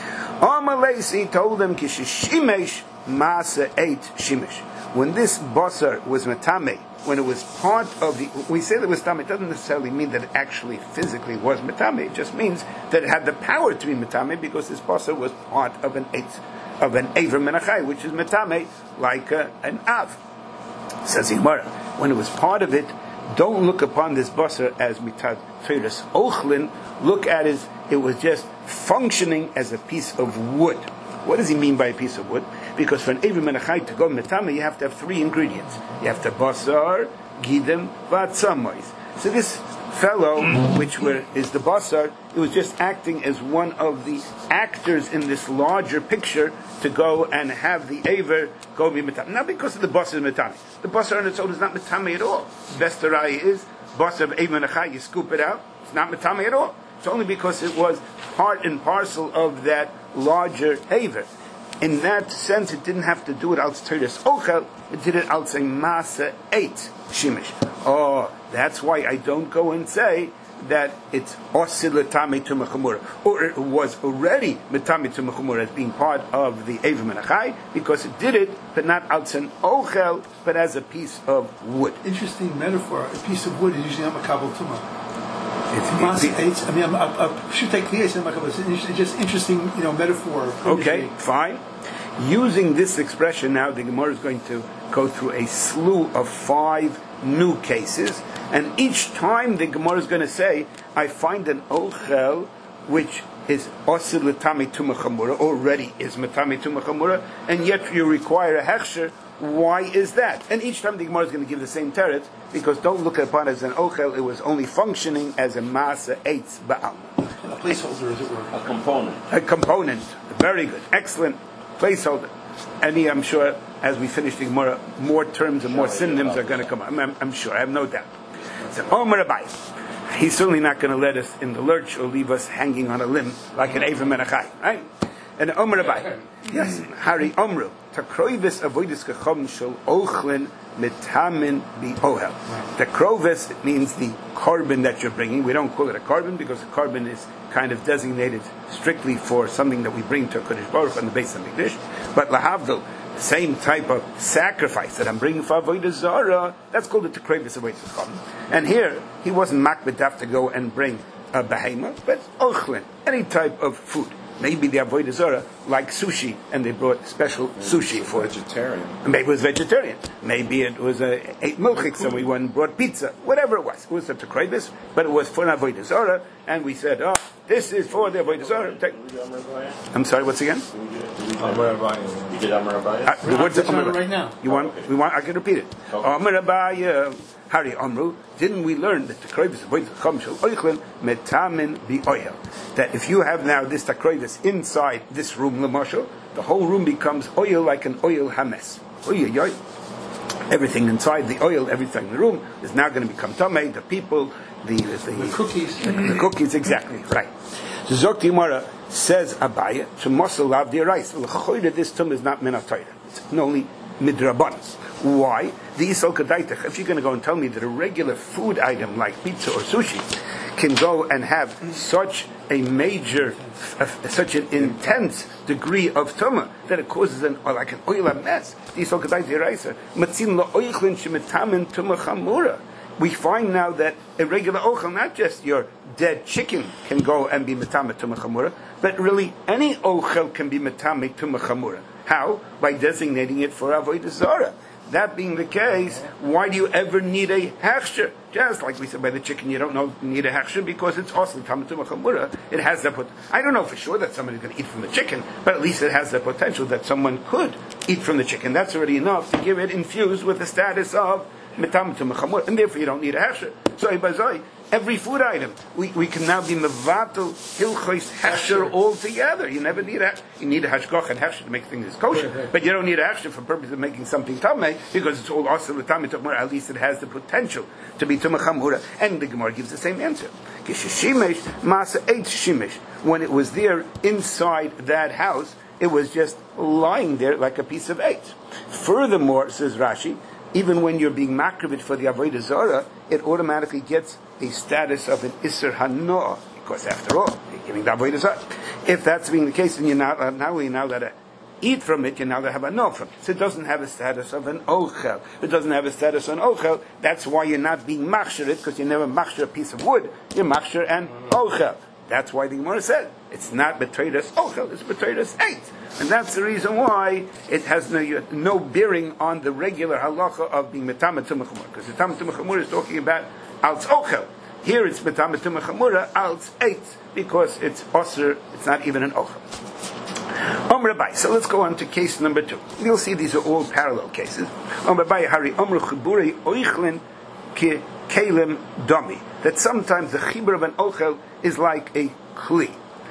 Amalesi told them kishishimesh masa ate shimish. When this basar was metame, when it was part of the, we say that it was metame, it doesn't necessarily mean that it actually physically was metame. It just means that it had the power to be metame because this basar was part of an eight, of an Eivim and Achai, which is metame, like uh, an av. Says Gemara, when it was part of it, don't look upon this basar as mitad teiras ochlin. Look at it, it was just functioning as a piece of wood. What does he mean by a piece of wood? Because for an Eivim and Achai to go metame, you have to have three ingredients. You have to basar, gidem, vatzamois. So this fellow, which were, is the basar, it was just acting as one of the actors in this larger picture to go and have the Eiver go be metame. Not because of the basar metame. The basar on its own is not metame at all. Best arai is basar of Eivim and Achai, you scoop it out, it's not metame at all. It's only because it was part and parcel of that larger Eiver. In that sense, it didn't have to do it als teiras ochel, it did it als a masa eight shimish. Oh, that's why I don't go and say that it's osid l'tamei tumah chamura, or it was already l'tamei tumah chamura as being part of the Eivim and Achai, because it did it, but not als an ochel, but as a piece of wood. Interesting metaphor. A piece of wood is usually not makabel tumah. It's, it's, It's, I mean, I'm, I'm, I should take clear. It's just interesting, you know, metaphor. Okay, fine. Using this expression now, the Gemara is going to go through a slew of five new cases, and each time the Gemara is going to say, I find an ochel which is osid l'tamei tumah chamura, already is metame tumah chamura, and yet you require a hechsher. Why is that? And each time the Gemara is going to give the same teretz, because don't look upon it as an ochel, it was only functioning as a masa eitz ba'al. A placeholder, as it were. A component. A component. Very good. Excellent placeholder. Any, I'm sure, as we finish the Gemara, more terms and more synonyms are going to come up. I'm, I'm sure, I have no doubt. So, Omer Abai. He's certainly not going to let us in the lurch or leave us hanging on a limb like an Eivim and Achai, right? And Omer Abai. Yes, Hari Omru. Takroivis avoidis kachom shel ochlin mitamin bi ohel. The krovis, it means the carbon that you're bringing. We don't call it a carbon because the carbon is kind of designated strictly for something that we bring to a Kodesh Baruch on the base of Mikdash. But lahavdil, the same type of sacrifice that I'm bringing for avodah zara, that's called the takroivis avoidis kachom. And here he wasn't makbedaf to go and bring a behemoth, but ochlin, any type of food. Maybe the avodah zara like sushi, and they brought special maybe sushi for it. Vegetarian. Maybe it was vegetarian. Maybe it was a ate milchik, so we went and brought pizza. Whatever it was, it was a tekreibis, but it was for an avodah zara, and we said, "Oh, this is for the avodah zara." I'm sorry. What's again? Amar Abayim. You did Amar Abayim? Uh, the words That's Amar not Abayim. right now. You want? okay. We want. I can repeat it. Okay. Amar Abayim. Hari Amru, didn't we learn that the takroivis avodah chacham shel oichlin metamin bi oil? That if you have now this takroivis inside this room, lemashal, the whole room becomes oil like an oil hames. Oy, oy, oy. Everything inside the oil, everything in the room is now going to become tamei. The people, the the, The cookies. the, the cookies, exactly right. Zok Gemara says Abaya to mosel lav the rice. This tum is not min Torah. It's only midrabanan. Why? The isol kadaitach. If you're going to go and tell me that a regular food item like pizza or sushi can go and have such a major, uh, such an intense degree of tumah that it causes an or like an oil mess. The isol kadaitach raisa. Matzin lo oichlin shemetamin tumah chamura. We find now that a regular ochel, not just your dead chicken, can go and be metame tumah chamura, but really any ochel can be metame tumah chamura. How? By designating it for avodah zara. That being the case, why do you ever need a hechsher? Just like we said by the chicken, you don't know, need a hechsher because it's also tamatum chamura. It has the pot. I don't know for sure that somebody's going to eat from the chicken, but at least it has the potential that someone could eat from the chicken. That's already enough to give it infused with the status of mitamatum chamura, and therefore you don't need a hechsher. So ibazoi. Every food item, we, we can now be mevatel hilchos hechsher altogether. You never need a you need a hashgach and hechsher to make things kosher, but you don't need a hechsher for purpose of making something tamei because it's all also l'tamei tamura. At least it has the potential to be tumah chamura. And the Gemara gives the same answer. Kishishimesh masa eit shimesh. When it was there inside that house, it was just lying there like a piece of eight. Furthermore, says Rashi, even when you're being makrivit for the avodah zarah, it automatically gets a status of an Isser Hanoah, because after all, you're giving the avodah zarah. If that's being the case, then you're not, uh, not only now that to eat from it, you now have a no from it. So it doesn't have a status of an ochel. It doesn't have a status of an ochel. That's why you're not being machsher it, because you never machsher a piece of wood. You're machsher and ochel. That's why the Gemara said it's not betreidas ochel, it's betreidas eight. And that's the reason why it has no, no bearing on the regular halacha of being metama tumah chamura. Because the tama tumah chamura is talking about alts ochel. Here it's metama tumah chamura alts eight, because it's osir, it's not even an ochel. Om Rabbi. So let's go on to case number two. You'll see these are all parallel cases. Om Rabbi Hari Omru Chiburi Oichlin Ki Kalim Domi. That sometimes the chibur of an ochel is like a kli.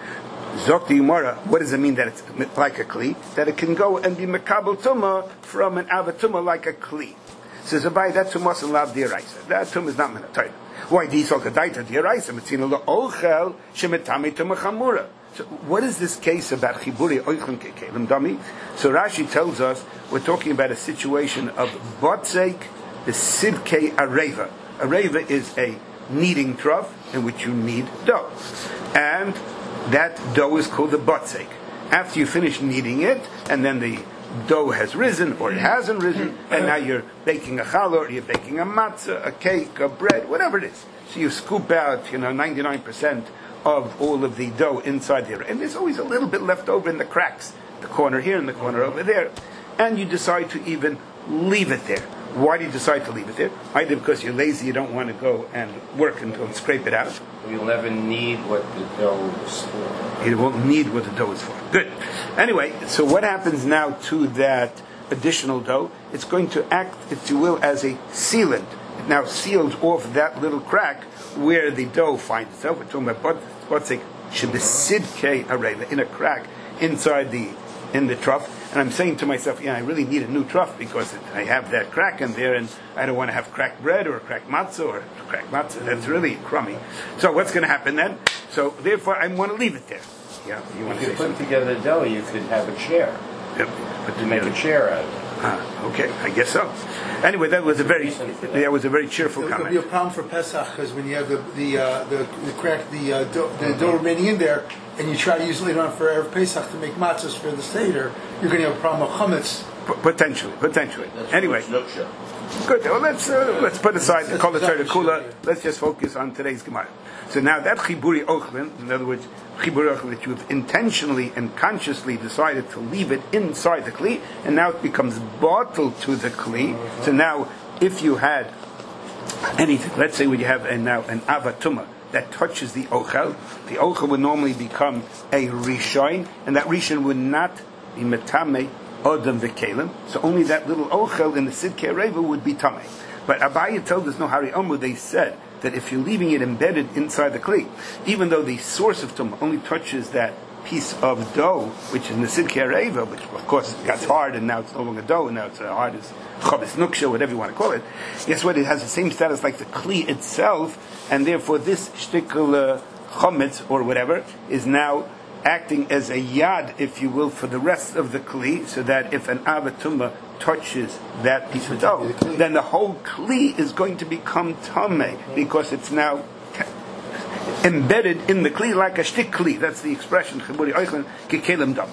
Zok the Gemara, what does it mean that it's like a kli? That it can go and be mekabel tumah from an avatuma like a kli. Says Abai, that's tumas and lav diaraisa. That tum is not menatayim. Why do you talk a daita diaraisa? Mitzina lo ochel shemetami tumah chamura. So what is this case about chiburi oichlin kekelim dami? So Rashi tells us we're talking about a situation of botzeik the sidkei areva. Areva is a kneading trough in which you knead dough, and that dough is called the botzeik. After you finish kneading it, and then the dough has risen or it hasn't risen, and now you're baking a challah, or you're baking a matzah, a cake, a bread, whatever it is. So you scoop out, you know, ninety-nine percent of all of the dough inside there, and there's always a little bit left over in the cracks, the corner here and the corner over there, and you decide to even leave it there. Why do you decide to leave it there? Either because you're lazy, you don't want to go and work until and scrape it out. You'll never need what the dough is for. You won't need what the dough is for. Good. Anyway, so what happens now to that additional dough? It's going to act, if you will, as a sealant. It now seals off that little crack where the dough finds itself. We're talking about what's a shebesidkei areva, in a crack inside the in the trough. And I'm saying to myself, yeah, I really need a new trough because it, I have that crack in there, and I don't want to have cracked bread or cracked matzah or cracked matzah. That's really crummy. So what's going to happen then? So therefore, I want to leave it there. Yeah, you want If to you say put something? together the dough, you could have a chair. Yep. But To make a chair out of it. Ah, okay, I guess so. Anyway, that was a very that was a very cheerful There'll be a comment. problem for Pesach because when you have the the uh, the, the crack the uh, dough, the dough remaining in there, and you try to use it later on for Erev Pesach to make matzahs for the Seder, you're going to have a problem with chametz. P- potentially, potentially. That's Anyway, what's Nuksha. good. Well, let's uh, let's put aside the Kol HaTorah Kula. Let's just focus on today's Gemara. So now that chiburi ochlin, in other words, chiburi ochlin that you have intentionally and consciously decided to leave it inside the kli, and now it becomes bottled to the kli. So now, if you had anything, let's say when you have a, now an avatuma that touches the ochel, the ochel would normally become a rishon, and that rishon would not be metame odem v'kelim. So only that little ochel in the sidkei areva would be tamei. But Abaye told us no Hari Omu. They said that if you're leaving it embedded inside the kli, even though the source of tumah only touches that piece of dough, which is in the sidkei areva, which of course got hard and now it's no longer dough, and now it's uh, hard as chabes nuksha, whatever you want to call it. Guess what? It has the same status like the kli itself, and therefore this shtickle uh, chametz or whatever is now acting as a yad, if you will, for the rest of the kli, so that if an avatuma touches that piece of dough, then the whole kli is going to become tameh, because it's now embedded in the kli like a shtik kli. That's the expression chiburi oichlin kekelim dam.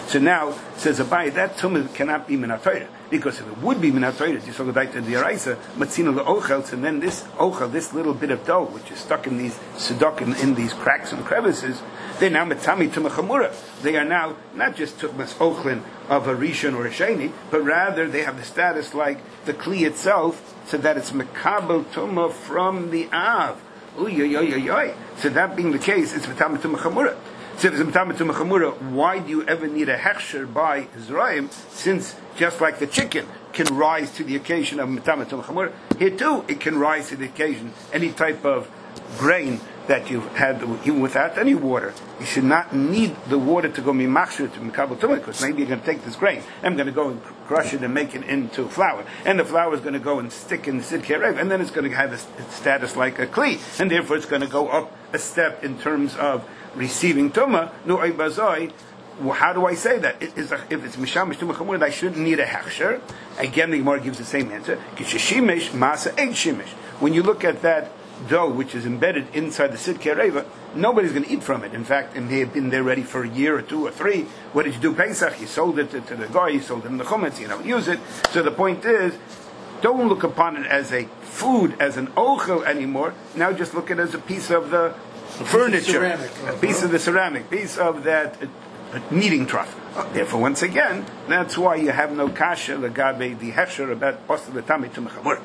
So now, says Abai, that tumah cannot be minatoira. Because if it would be minatoira, you saw the daita the araisa, matzina le'ochel, and then this ochel, this little bit of dough, which is stuck in these sedok, in, in these cracks and crevices, they're now metami tumah chamura. They are now not just tumas ochlin of a rishon or a sheni, but rather they have the status like the kli itself, so that it's mekabel tumah from the av. Uy, uy, uy, uy, uy. So that being the case, it's metami tumah chamura. So if it's metami tumah chamura, why do you ever need a hechsher by Zerayim, since just like the chicken can rise to the occasion of metami tumah chamura, here too it can rise to the occasion, any type of grain that you've had, even without any water. You should not need the water to go mimachshir to mikabel tumah, because maybe you're going to take this grain, I'm going to go and crush it and make it into flour, and the flour is going to go and stick in the sid kerev, and then it's going to have a status like a kli, and therefore it's going to go up a step in terms of receiving tumah. No bazoi. Well, how do I say that? It is a, if it's mishamish tumah chamura, I shouldn't need a hechsher. Again, the Gemara gives the same answer. Kishishimish masa egg shimish. When you look at that dough which is embedded inside the sid kereva, nobody's going to eat from it. In fact, it may have been there ready for a year or two or three. What did you do Pesach? You sold it to, to the guy, you sold it in the chumetz, you don't use it. So the point is, don't look upon it as a food, as an ochel anymore. Now just look at it as a piece of the furniture, ceramic. a piece of the ceramic, piece of that uh, kneading trough. Uh, therefore, once again, that's why you have no kasha legabe the hechsher about osel l'tamei tumah chamura.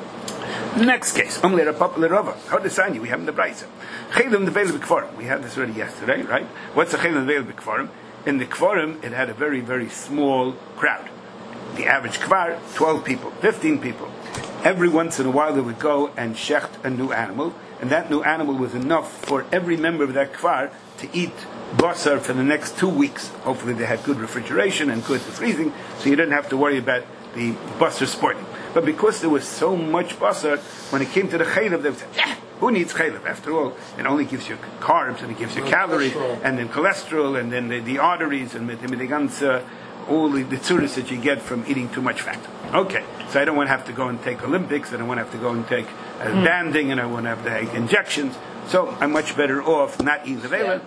Next case, Umle Rapapa Lerova. How to sign you? We have in the Brisa. Chelim the Veil B'Kvarim. We had this already yesterday, right? What's the Chelim the Veil B'Kvarim? In the Kvarim, it had a very, very small crowd. The average Kvar, twelve people, fifteen people. Every once in a while, they would go and shecht a new animal, and that new animal was enough for every member of that Kvar to eat basar for the next two weeks. Hopefully, they had good refrigeration and good freezing, so you didn't have to worry about the basar spoiling. But because there was so much basar, when it came to the chaylev, they would say, yeah, who needs chaylev? After all, it only gives you carbs, and it gives you well, calories, cholesterol. And then cholesterol, and then the, the arteries, and the, the, the all the, the tzuris that you get from eating too much fat. Okay, so I don't want to have to go and take Olympics, and I want to have to go and take uh, mm. banding, and I want to have to take injections. So I'm much better off not eating the vela,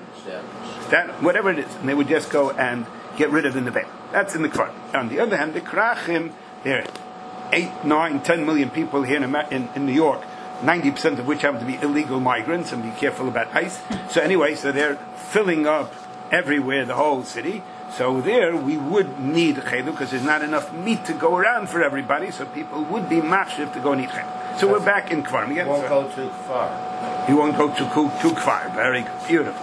that whatever it is, and they would just go and get rid of the nevela. That's in the kvar. On the other hand, the krachim, they're eight, nine, ten million people here in, in, in New York, ninety percent of which happen to be illegal migrants, and be careful about ICE. So anyway, so they're filling up everywhere, the whole city. So there we would need chaylev because there's not enough meat to go around for everybody, so people would be machshiv to go and eat chaylev. So we're back in kvar. You won't go too far. You won't go to too kvar. Very good. Beautiful.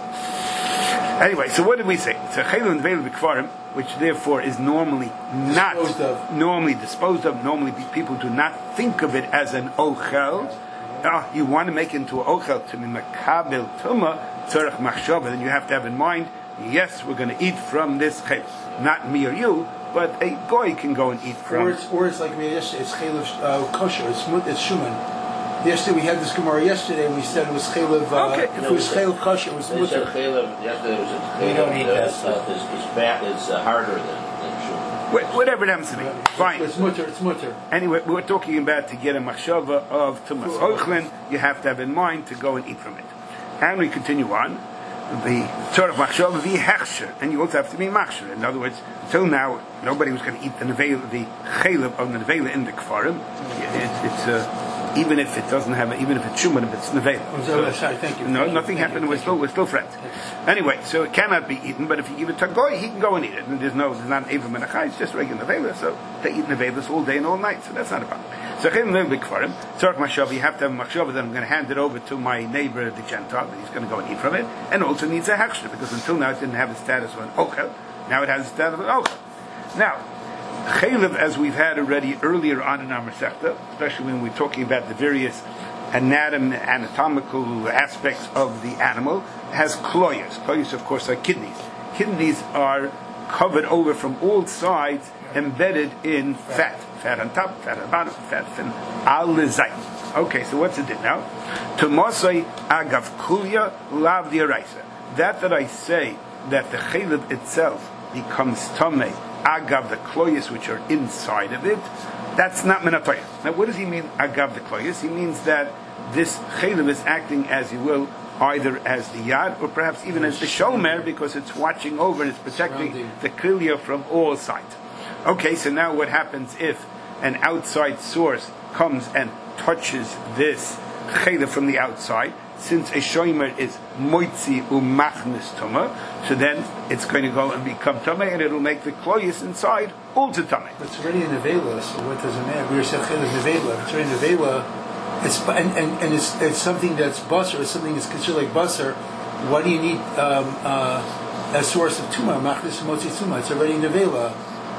Anyway, so what did we say? So chaylev and veil b'kvarim, which therefore is normally not disposed of. normally disposed of. Normally people do not think of it as an ochel. Ah, you want to make it into an ochel to be makabel tuma tzorach machshava, then you have to have in mind, yes, we're going to eat from this chaylev. Not me or you, but a goy can go and eat from. Or it's, or it's like we yesterday, it's chaylev uh, kosher, it's, it's shuman. Yesterday we had this Gemara yesterday, and we said it was chaylev. Uh, okay. If it was chaylev kosher, it was They mutter. said chaylev, yesterday was a chaylev. We don't eat that stuff. Is, is, fat, is uh, harder than, than shuman. Whatever it happens to be. Fine. It's mutter, it's mutter. Anyway, we're talking about to get a machshava of tumas ochlin, you have to have in mind to go and eat from it. And we continue on. The tzorach machshava the hechsher, and you also have to be machsher. In other words, until now, nobody was going to eat the nevela, the chaylev of the nevela in the kfarim. It's, it's uh, even if it doesn't have, even if it's shuman, if it's nevela. Oh, sorry, thank you. No, thank nothing you, happened. you, We're still, we're still friends. Anyway, so it cannot be eaten. But if you give it to a goy, he can go and eat it. And there's no, there's not an eva menachai. It's just regular nevela. So they eat nevelas all day and all night. So that's not a problem. So chaylev nevela kfarim, tzorach machshava. You have to have a machshava that I'm going to hand it over to my neighbor, the Gentile, that he's going to go and eat from it, and also needs a hechsher because until now it didn't have the status of an ochel. Now it has the status of an ochel. Now, chaylev, as we've had already earlier on in our Masechta, especially when we're talking about the various anatom, anatomical aspects of the animal, has kloyas. Kloyas, of course, are kidneys. Kidneys are covered over from all sides, embedded in fat. Fat on top, fat on the bottom, fat thin. Al lezayt. Okay, so what's it now? Tomosai agav kulya lav diaraisa. That that I say that the chaylev itself becomes tamei agav the kloyas which are inside of it, that's not minatoya. Now what does he mean agav the kloyas? He means that this chaylev is acting, as you will, either as the yad or perhaps even as the shomer, because it's watching over and it's protecting the kliya from all sides. Okay, so now what happens if an outside source comes and touches this chayla from the outside? Since a shomer is moitzi umachnis tuma, so then it's going to go and become tamei, and it'll make the kloyis inside also tamei. But it's already in nevela, so what does it matter? We were saying chayla nevela. It's already in nevela. It's and, and, and it's it's something that's basar. It's something that's considered like basar. Why do you need um, uh, a source of tuma? Machnis motzi tuma. It's already in nevela.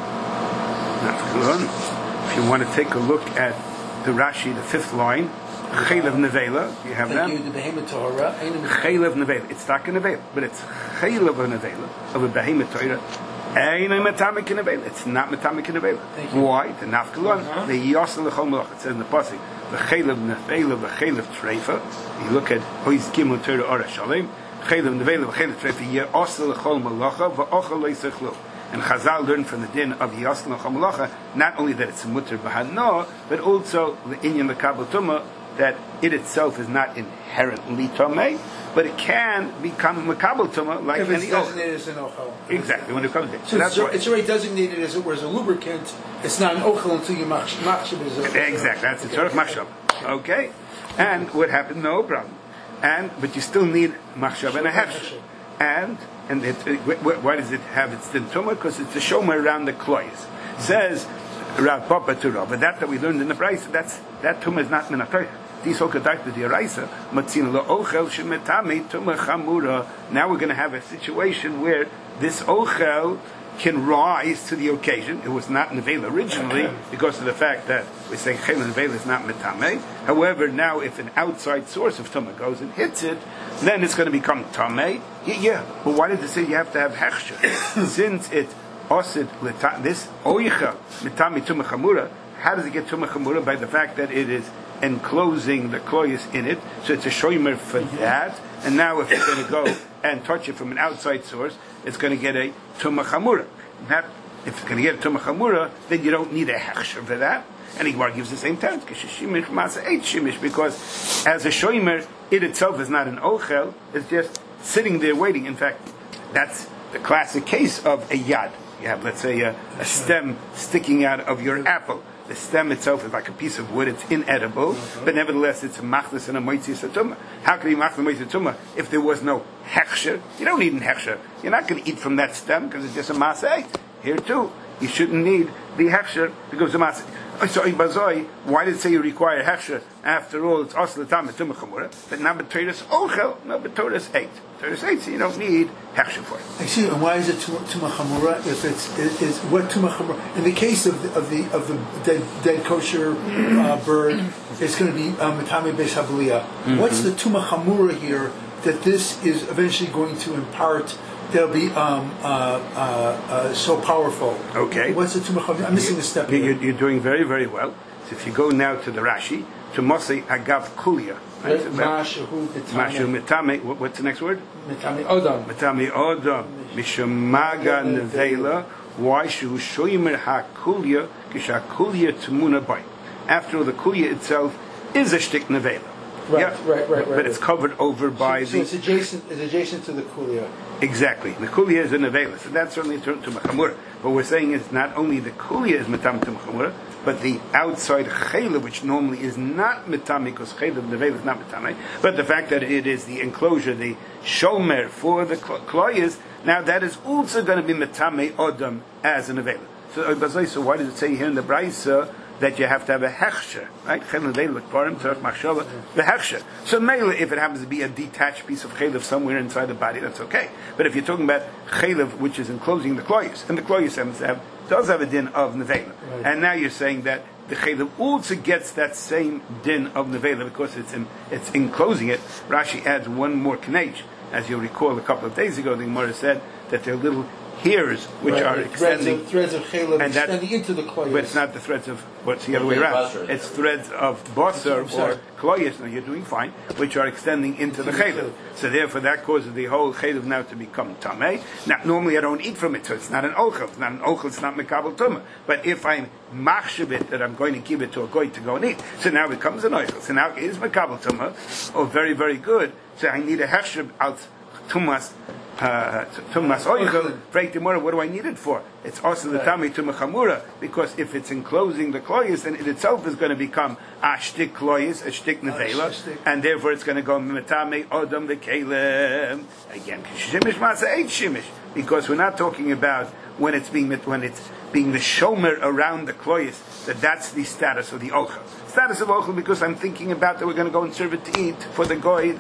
If you want to take a look at the Rashi, the fifth line. Chaylev nevela, you have that? Thank you, the behemoth Torah. Chaylev nevela. It's not a nevela, but it's chaylev nevela of a behemoth Torah. Ein metamik nevela. It's not metamik nevela. Why? The nafkalon, the yosel lechol malach. It says in the pasuk, the chaylev nevela, the chaylev treifa. You look at Hois Gimel Torah Ora Shalem. Chaylev nevela, the chaylev treifa. Yosel lechol malacha, va'ochel leisechlu. And Chazal learned from the din of Yosel lechol malacha not only that it's mutter b'hano, but also the inyan the kabel tumah, that it itself is not inherently tamei, but it can become makabel tumah like if any it's designated as an ochel. Exactly, when it comes to it. So, So that's it's, why. it's already designated as it was a lubricant. It's not an ochel until you machshab is a Exactly, that's the tzorach machshava. Okay, and what happened? No problem. And but you still need machshava and a hefsher. And and it, it, why does it have its din tumah? Because it's a shomer around the kloyes. Says Rav Papa to Rav, but that that we learned in the price, that's that tumah is not minatoyah. Now we're going to have a situation where this ochel can rise to the occasion. It was not nevela originally because of the fact that we're saying chayla nevela is not metame. However, now if an outside source of tumah goes and hits it, then it's going to become tamei. Yeah, yeah, but why did it say you have to have hechsher? Since it's osid this oichel metame tumah chamura, how does it get tumah chamura? By the fact that it is enclosing the kloyis in it, so it's a shomer for that. And now, if it's going to go and touch it from an outside source, it's going to get a tumah chamura. That, if it's going to get a tumah chamura, then you don't need a hechsher for that. And the Gemara gives the same tense, because as a shomer, it itself is not an ochel; it's just sitting there waiting. In fact, that's the classic case of a yad. You have, let's say, a, a stem sticking out of your apple. The stem itself is like a piece of wood; it's inedible, mm-hmm. but nevertheless, it's a machlis and a moitzi satuma. How can you machlis and moitzi satuma if there was no hechsher? You don't need an hechsher. You're not going to eat from that stem because it's just a masay. Here too, you shouldn't need the hechsher because the masay. So ibazoi, why did it say you require hechsher? After all, it's osla tam tumah chamura, but now b'toras ochel, no b'toras eight. Toras eight, so you don't need hechsher for it. I see. And why is it tumah chamura? If it's it, is what tumah chamura? In the case of the, of the of the dead, dead kosher uh, bird, it's going to be matame beis habliya. What's the tumah chamura here that this is eventually going to impart? They'll be um, uh, uh, uh, so powerful. Okay. What's the tumah chamura? I'm missing a step you're, here. You're doing very, very well. So if you go now to the Rashi, to Mosei Agav Kulia. Right? Mashahu Mashu Metame. What's the next word? Metame Odom. Metame Odom. Mishamaga Nevela. Why should Shoimer HaKulia? Kisha Kulia Tumuna Bay. After all, the Kulia itself is a shtik Nevela. Right, yeah. right, right, right. But it's covered over by so, the. So it's adjacent. It's adjacent to the kulia. Exactly. The kulia is a nevela, so that's certainly to machamura. But we're saying is not only the kulia is metam to machamura, but the outside chayla, which normally is not metame, because chayla nevela is not metame, but the fact that it is the enclosure, the shomer for the kloyas, now that is also going to be metame odom as a nevela. So, so why does it say here in the Braisa that you have to have a hechsher, right? The hechsher. So mele, if it happens to be a detached piece of chaylev somewhere inside the body, that's okay. But if you're talking about chaylev, which is enclosing the kloyus, and the kloyus have, does have a din of nevela, right. And now you're saying that the chaylev also gets that same din of nevela because it's in, it's enclosing it. Rashi adds one more knech. As you'll recall, a couple of days ago, the Gemara said that there are little hairs which Right, are the threads extending. of, threads of chaylev and that- extending into the kloyes. But it's not the threads of, what's the other way around? Basar. It's threads of basar I'm sorry. or kloyes, no, you're doing fine, which are extending into the chaylev. So therefore that causes the whole chaylev now to become tameh. Now normally I don't eat from it, so it's not an ochel. It's not an ochel, it's not mekabel tumah. But if I'm machshav it, that I'm going to give it to a goy to go and eat, so now it becomes an ochel. So now it is mekabel tumah, oh very, very good. So I need a hechshav out tumas, uh, tumas oichel. Break the mortar. What do I need it for? It's also the tami tumah chamura, because if it's enclosing the kloyes, then it itself is going to become a shtik kloyes, a shtik nevela, and therefore it's going to go metame odam v'kelem again. Shimish masa ain't shimish, because we're not talking about when it's being when it's being the shomer around the kloyes. That that's the status of the ochel. Status of ochel, because I'm thinking about that we're going to go and serve it to eat for the goy.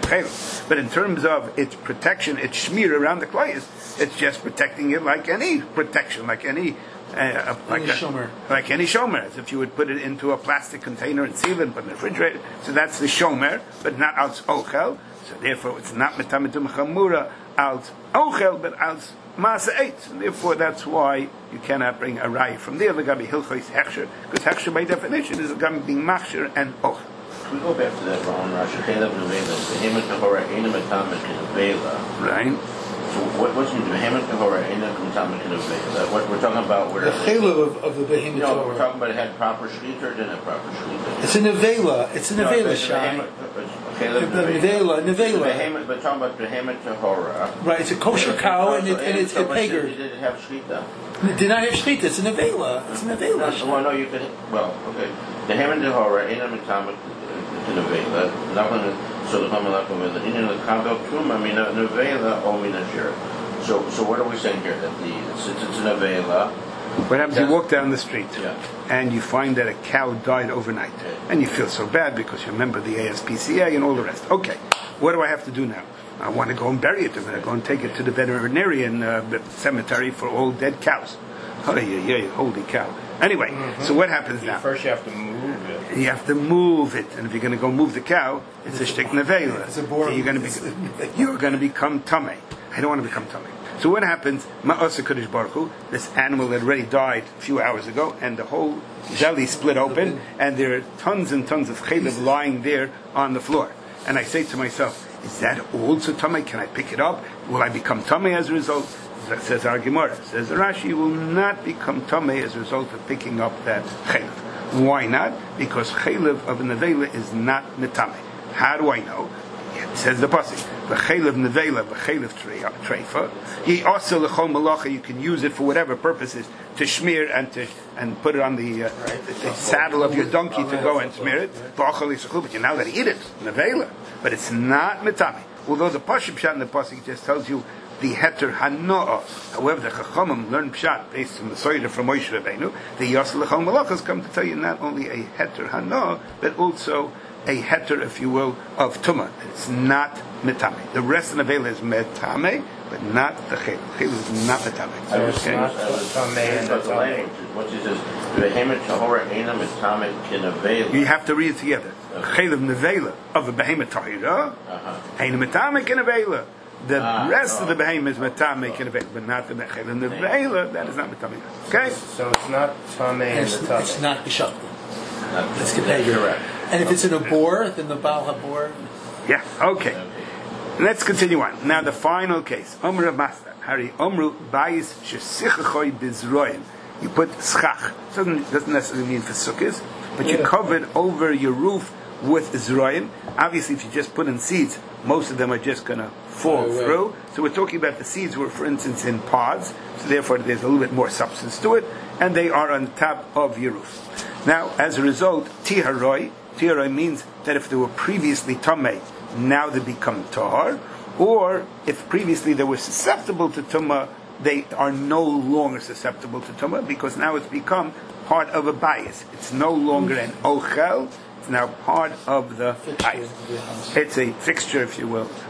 But in terms of its protection, its shmir around the kloyes, it's just protecting it like any protection, like any uh, like Any a, shomer. like any shomer, as if you would put it into a plastic container and seal it, put it in the refrigerator. So that's the shomer, but not out ochel. So therefore, it's not metamitum chamura out ochel, but out Masa eight, and therefore that's why you cannot bring a rai from there. The gabi hilchos hechsher, because hechsher by definition is a gabi being machsher and och. We go back to that Ron Rashi Chaylev Nevela, Behemoth Tahora Eina Metamek Nevela. Right? So what, what's in Behemoth Tahora Eina Metamek Nevela? What we're talking about where the chaylev of, of the behemoth. no, we're talking about it had proper shlit or didn't have proper shlit. It's a nevela. It's a No, nevela it's a shai. behemoth, it's The Chaylev nevela, nevela. Behemoth, but talking about Behemoth Tahora. Right, it's a kosher cow and, it, and it's a It pager. didn't have shlita. It did not have shchita. It's a nevela. It's a nevela. Well, no, you could. Well, okay. The Hammond Tahora Eina Metamek Nevela. Nothing. So the Hamalakum is in the Kavel Truma Mina Nevela or Mina Shir. So, so what are we saying here? That the since it's an Nevela. What happens? You walk down the street Yeah. and you find that a cow died overnight, and you feel so bad because you remember the A S P C A and all the rest. Okay, what do I have to do now? I want to go and bury it. I'm going to go and take it to the veterinarian uh, cemetery for all dead cows. Oh yeah, yeah, holy cow! Anyway, mm-hmm. So what happens now? First, you have to move it. You have to move it, and if you're going to go move the cow, it's a shtik nevela. It's a boring- So you're going to be, you're going to become tamei. I don't want to become tamei. So what happens? Ma'asa Kadosh Baruch Hu, this animal that already died a few hours ago, and the whole belly split open, and there are tons and tons of chaylev lying there on the floor. And I say to myself, is that also tamei? Can I pick it up? Will I become tamei as a result? That says our Gemara. Says Rashi, you will not become tamei as a result of picking up that chaylev. Why not? Because chaylev of a nevela is not metamei. How do I know? It says the pasuk, "V'chaylev nevela, v'chaylev treifa." He also l'chol malacha. You can use it for whatever purposes to smear and to and put it on the, uh, the, the saddle of your donkey to go and smear it. But you're now going to eat it, nevela. But it's not metame. Although the pasuk pshat in the pasuk just tells you the heter hanoah. However, the chachamim learn pshat based on the soida from Moshe Rabbeinu. The yasel l'chol malachas come to tell you not only a heter hanoah, but also a heter, if you will, of tumah. It's not metame. The rest of the veil is metame, but not the chayil. Chayil is not metame. So it's Okay? not tamei But the and language, what he says, Behemoth Tahora Eina Metamek Nevela. You have to read it together. Chayil nevela of a behemoth tahira, ein metame in a vela. The Ah, rest no. of the behemoth is metame in a vela, but not the chayil nevela. That is not metame. Okay. So it's not tamei and It's, the it's tamei. not bishak. Let's get That's pager. correct. And if it's in a boar, then the baal habor. Yeah. Okay. Let's continue on. Now the final case. Omru Master. Hari Omru Bayis Shesichachoy Bizroim. You put schach. Doesn't doesn't necessarily mean for sukkahs, but you cover it over your roof with zroim. Obviously, if you just put in seeds, most of them are just going to fall Oh, right. through. So we're talking about the seeds were, for instance, in pods. So therefore, there's a little bit more substance to it, and they are on top of your roof. Now, as a result, tiharoi. Tiharoi means that if they were previously tamei, now they become tahar, or if previously they were susceptible to tumah, they are no longer susceptible to tumah because now it's become part of a bias. It's no longer an ochel. It's now part of the bias. It's a fixture, if you will,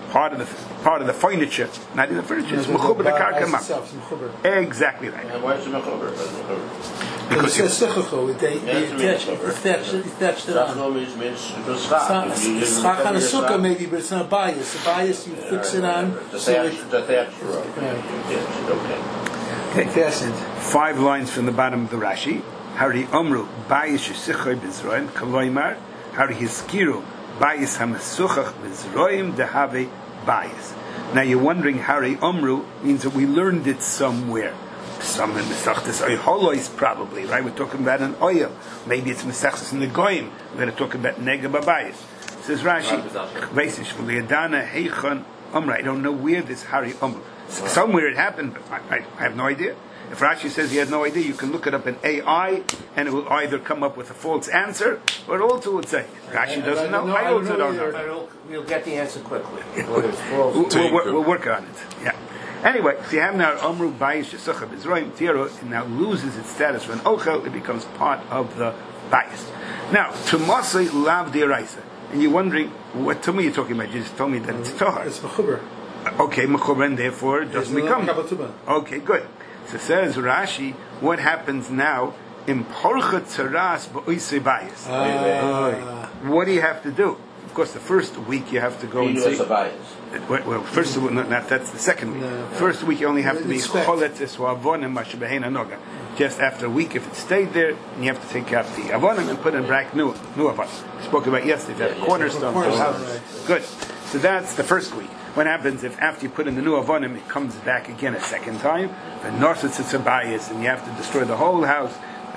part of the part of the furniture, not even the furniture. It's mechuber the karka mam. Exactly right. And why is it mechuber? Because it says sichachu, they attach it on. Sachno means means schach. Schach on a sukkah maybe, but it's not a bias. A bias you fix it on. The thatch roof. Okay. Okay. Fastened. Five lines from the bottom of the Rashi. Hari Omru Bayis Yisichoy B'Zroim Kaloimar Hari Hiskiru Bayis Hamasuchach B'Zroim Dehave Bayis. Now you're wondering, Hari Omru means that we learned it somewhere. Some in Mesachtes Oyholois probably, right? We're talking about an oil. Maybe it's Mesachtes in the Goyim. We're going to talk about Nega Babayis. Says Rashi, Veisish V'Liadana Heichon Omru. I don't know where this Hari Omru. Somewhere it happened, but I, I, I have no idea. If Rashi says he has no idea, you can look it up in A I, and it will either come up with a false answer, or it also would say, Rashi doesn't know, I also don't know. We'll get the answer quickly. We'll, we'll, we'll work on it. Yeah. Anyway, so you have now Omru Bayis Shesucha B'Zroim Tiro, it now loses its status for an Ochel, it becomes part of the Bayis. Now, Tumasai Lav D'Oraisa, and you're wondering, what Tumah you're talking about? You just told me that it's Tohar. It's mechuber. Okay, mechuber, and therefore it doesn't become. Okay, good. So says Rashi, what happens now in Porchat Tzaras B'Oisei Bayis? What do you have to do? Of course, the first week you have to go and see. Well, first of all, not, not, that's the second week. No. First week you only have to be Cholet Eswa Avonim Mashabeheina Noga. Just after a week, if it stayed there, and you have to take out the Avonim and put in back new new Avonim. We spoke about yesterday. That cornerstone for the house. Good. So that's the first week. What happens if after you put in the new Avonim, it comes back again a second time? The Norsitz it's a bias, and you have to destroy the whole house.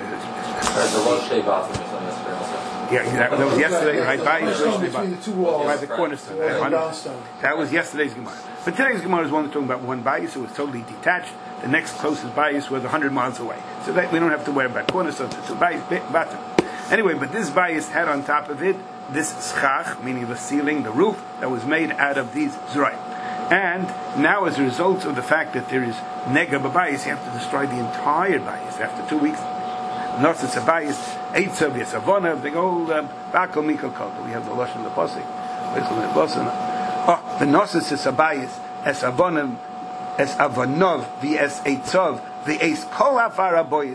Yeah, that, that was yesterday, right? By between the two walls, by the cornerstone. That, that was yesterday's Gemara. But today's Gemara is one that's talking about one bias, who was totally detached. The next closest bias was one hundred miles away. So that we don't have to worry about cornerstones. It's a bias, bottom. Anyway, but this bias had on top of it this schach, meaning the ceiling, the roof, that was made out of these zray. And now as a result of the fact that there is nega b'bayis, you have to destroy the entire bias after two weeks. Nosis abayis, eitzav yesavona, the old bakal mikal kol. We have the lashon of the pasuk. Oh, the nosis is abayis, es avonim, es avonov, the es eitzav, the es kol afar aboyis.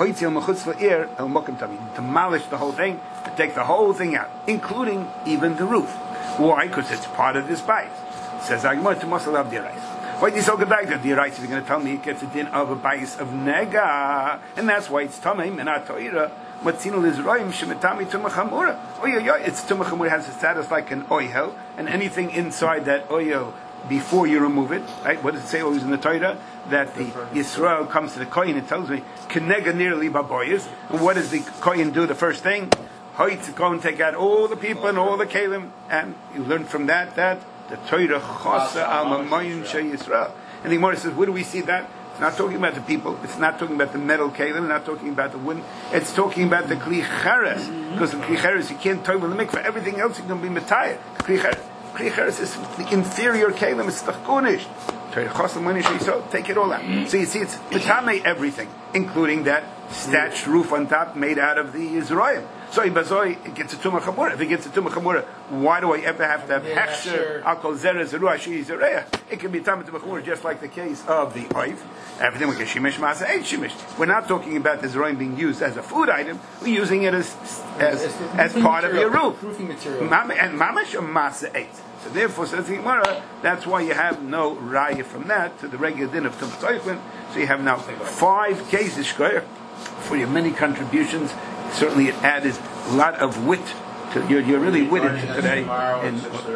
Demolish the whole thing, to take the whole thing out, including even the roof. Why? Because it's part of this bias. Says Agmar to Mosalav Dirais. Why do you so good like that? Dirais, if you're going to tell me it gets a din of a bias of nega, and that's why it's tamim and not toira. Matzinul is roim shemetami tumachamura. Oh yeah, yeah, it's tumachamura has a status like an oil, and anything inside that oil before you remove it, right? What does it say always in the Torah? That the Yisrael comes to the Kohen and tells me, Kenega nearly baboyas. And what does the Kohen do? The first thing, Hoyt to go and take out all the people and all the Kalim. And you learn from that that the Torah Chosa al Mamayim Shei Yisrael. And the Gemara says, where do we see that? It's not talking about the people. It's not talking about the metal Kalim. Not talking about the wooden. It's talking about the Kli Cheres. Because the Kli Cheres, you can't talk about the mikveh. Everything else you can be Matayah. Kli Cheres. Kli Cheres is the inferior Kalim. It's Tachkunish. Take it all out. So you see, it's Mitame everything, including that thatched roof on top made out of the Israel. So it gets a Tumah Chamura. If it gets a Tumah Chamura, why do I ever have to have Hechsher, Akol Zerah, Zeruah, Shi Zereah? It can be Tumah Tumah Chamura, just like the case of the Oiv. Everything we get Shimish, Masa, eight Shimish. We're not talking about the Zeruah being used as a food item. We're using it as as, as part of your roof. Roofing material. And Mamash or Masa eight. So therefore, says the Gemara, that's why you have no raya from that to the regular din of Tum Tzayfin. So you have now five cases for your many contributions. Certainly, it added a lot of wit. To, you're, you're really witted today. And,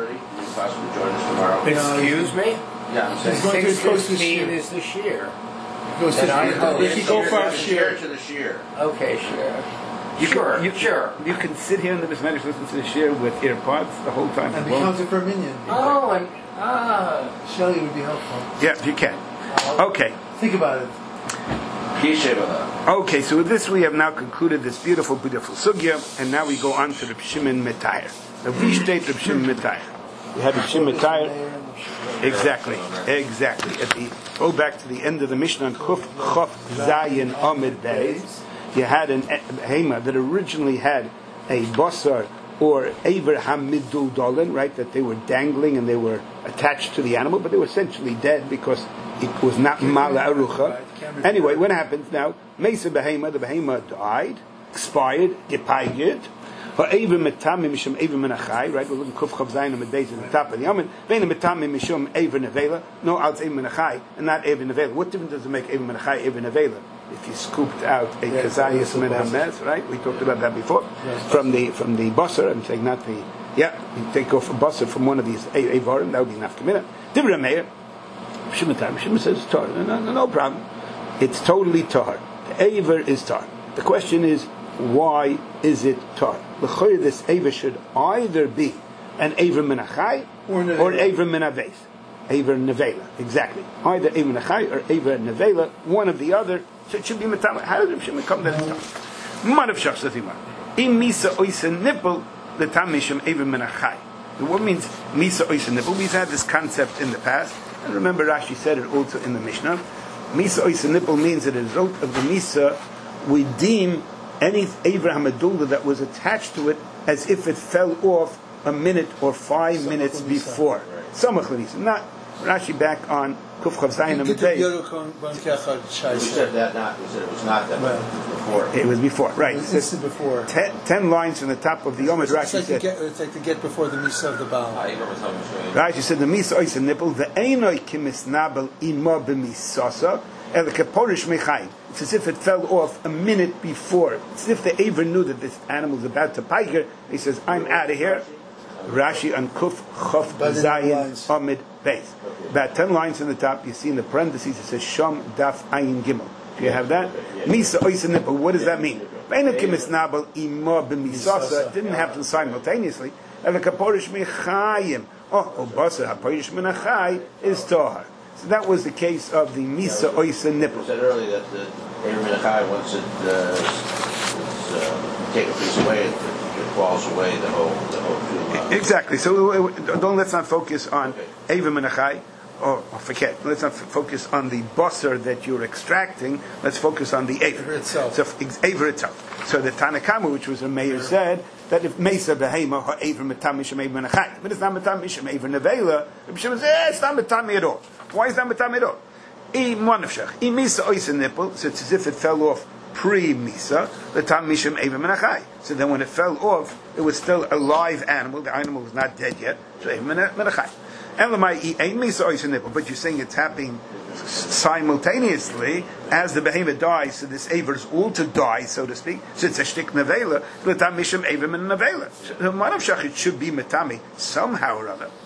excuse me? Yeah, I'm saying six fifteen is the shear. Goes to the, if you go for a shear to the shear. Okay, shear. You sure, can, you, sure. You can sit here in the Bismanish listen to the shir with earpods the whole time. And becomes a per minion. Oh, and ah, Shelley would be helpful. Yeah, you can. Okay. Think about it. Okay, so with this we have now concluded this beautiful, beautiful sugya, and now we go on to Reb Shimon Metayer. The Vishteit Reb Shimon Metayer. We have Reb Shimon Metayer. Exactly, exactly. At the go back to the end of the Mishnah on Chuf Chof Zayin Amid Beis. You had an hema that originally had a basar or Aver Hamidul Dolin, right, that they were dangling and they were attached to the animal, but they were essentially dead because it was not Mala Arucha. Anyway, what happens now? Mesa Behema, the Behema died, expired, depayged. Or Aver Metami Mishum Aver Menachai, right? We're looking Kuf Chav Zayin on the days at the top of the Yamin. Vena Metami Mishum Aver Nevela, no outs Aver Menachai, and not Aver Nevela. What difference does it make Aver Menachai, Aver Nevela? If you scooped out a yeah, Kazayas Min Hames, right? We talked about that before. Yes. From the from the Basar, I'm saying not the, yeah, you take off a Basar from one of these Avarim, that would be Nafkamina. Divra Meir, Shimitar, Shimon says Tar. No, no, no problem. It's totally Tar. The Aver is Tar. The question is, why is it Tar? L'choyer, this Aver should either be an Aver Menachai or an Aver Menaves. Aver Nevela, exactly. Either Aver Menachai or Aver Nevela, one of the other. So it should be Matama. How did Reb Shimon come to this time? Manav Shach says Imar. In Misa Oisa Nipple, the Tamishim Aver Menachai. What means Misa Oisa Nipple? We've had this concept in the past. And remember Rashi said it also in the Mishnah. Misa Oisa Nipple means that as a result of the Misa, we deem any Aver Hamadullah that was attached to it as if it fell off a minute or five Samach minutes before. Samach L'Nisa. Not Rashi back on Kuf Chav Zayin Amid Beis. We said that not. We said it was not that before. It was before, right? It was before. Ten, ten lines from the top of the Yomid. Rashi like said. Get, it's like to get before the Misa of the Baal. Rashi said the Misa Oisa Nipple the Einoi Kimis Nabel Ima B'Misasa El Kaporish Mechayim. It's as if it fell off a minute before. It's as if they ever knew that this animal is about to piker. He says, "I'm out of here." Rashi on Kuf Chof Zayin Amid Beis. About ten lines in the top, you see in the parentheses it says Sham Daf Ayin Gimel. Do you have that? Misa Oisa Nipple. What does that mean? It didn't happen simultaneously. And the Kaporish Mechayim. Oh, Obasa Haporish Menachai is Tahar. So that was the case of the Misa Oisa Nipple. You said earlier that the Aver Menachai, once it uh, it's, uh, take a piece away, it, it falls away the whole the whole tube. Exactly. So don't let's not focus on okay. Aver Menachai, or, or forget. Let's not f- focus on the basar that you're extracting. Let's focus on the Aver itself. So Aver itself. So the Tanakama, which was a mayor, said that if Mesa Behema ha Aver Metamishim Aver Menachai, but it's not Metamishim Aver Nevela, Reb Shimon says, eh, it's not Metami at all. Why is that Metami at all? I Monavshach. I Misa Oisa Nipple, so it's as if it fell off pre-Misa, the Tam Mishim Eva Menachai. So then when it fell off, it was still a live animal, the animal was not dead yet, so Eva Menachai. Elamai I Misa Oisa Nipple, but you're saying it's happening simultaneously as the behemoth dies, so this Aver is all to die, so to speak, so it's a shtik Nevela, the Tam Mishim Eva Menavela. So Monavshach, it should be Metami, somehow or other.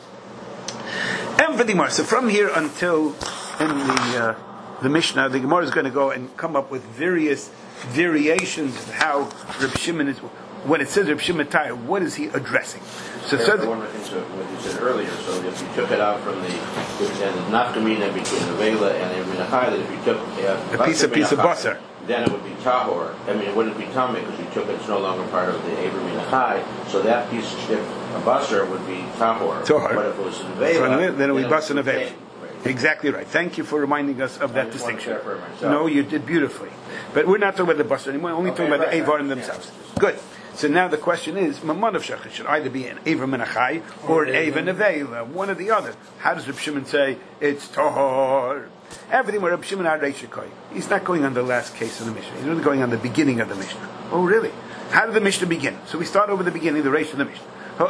And for the Gemara, so from here until in the uh, the Mishnah, the Gemara is going to go and come up with various variations of how Reb Shimon is. When it says Reb Shimon Tire, what is he addressing? So, so the, one thing to what you said earlier. So if you took it out from the and nafkamina between the vela and the minachai, that if you took uh, a piece of piece of basar, then it would be tahor. I mean, it wouldn't be tameh because you took it; it's no longer part of the Aver minachai. So that piece of a basar would be tahor. Tahor. But if it was in vela, then it would be basar and vela. Exactly right. Thank you for reminding us of that distinction. No, you did beautifully. But we're not talking about the basar anymore. We're only okay, talking about right, the Avarim themselves. Yeah. Good. So now the question is, Mamad of Shech, it should either be an Aver Menachai or an Aver Nevela, one or the other. How does Reb Shimon say it's Tahor? Everything where Reb Shimon had Reishikoi. He's not going on the last case of the Mishnah. He's really going on the beginning of the Mishnah. Oh, really? How did the Mishnah begin? So we start over the beginning, the Reish of the Mishnah.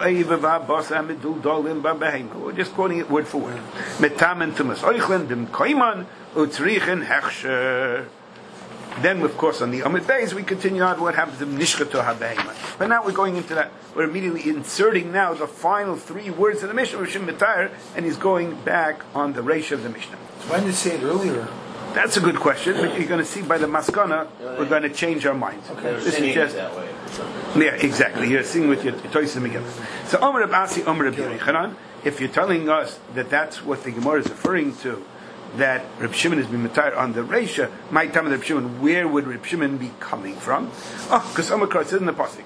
We're just quoting it word for word. Metamen tumas oichlen dem koiman utzrichen hechsher. Then, of course, on the Amid Beis, we continue on what happens to Nishchatu HaBehema. But now we're going into that. We're immediately inserting now the final three words of the Mishnah, Rishim Mitayr, and he's going back on the Reish of the Mishnah. Why didn't you say it earlier? That's a good question, but you're going to see by the Maskana, we're going to change our minds. Okay. This is just that way. Yeah, exactly. You're seeing with your choice in the beginning. So, Omer Abasi, Omer Abiyari, if you're telling us that that's what the Gemara is referring to, that Reb Shimon has been retired on the Reisha, my time of Reb Shimon, where would Reb Shimon be coming from? Oh, because Omakar says in the Pasuk,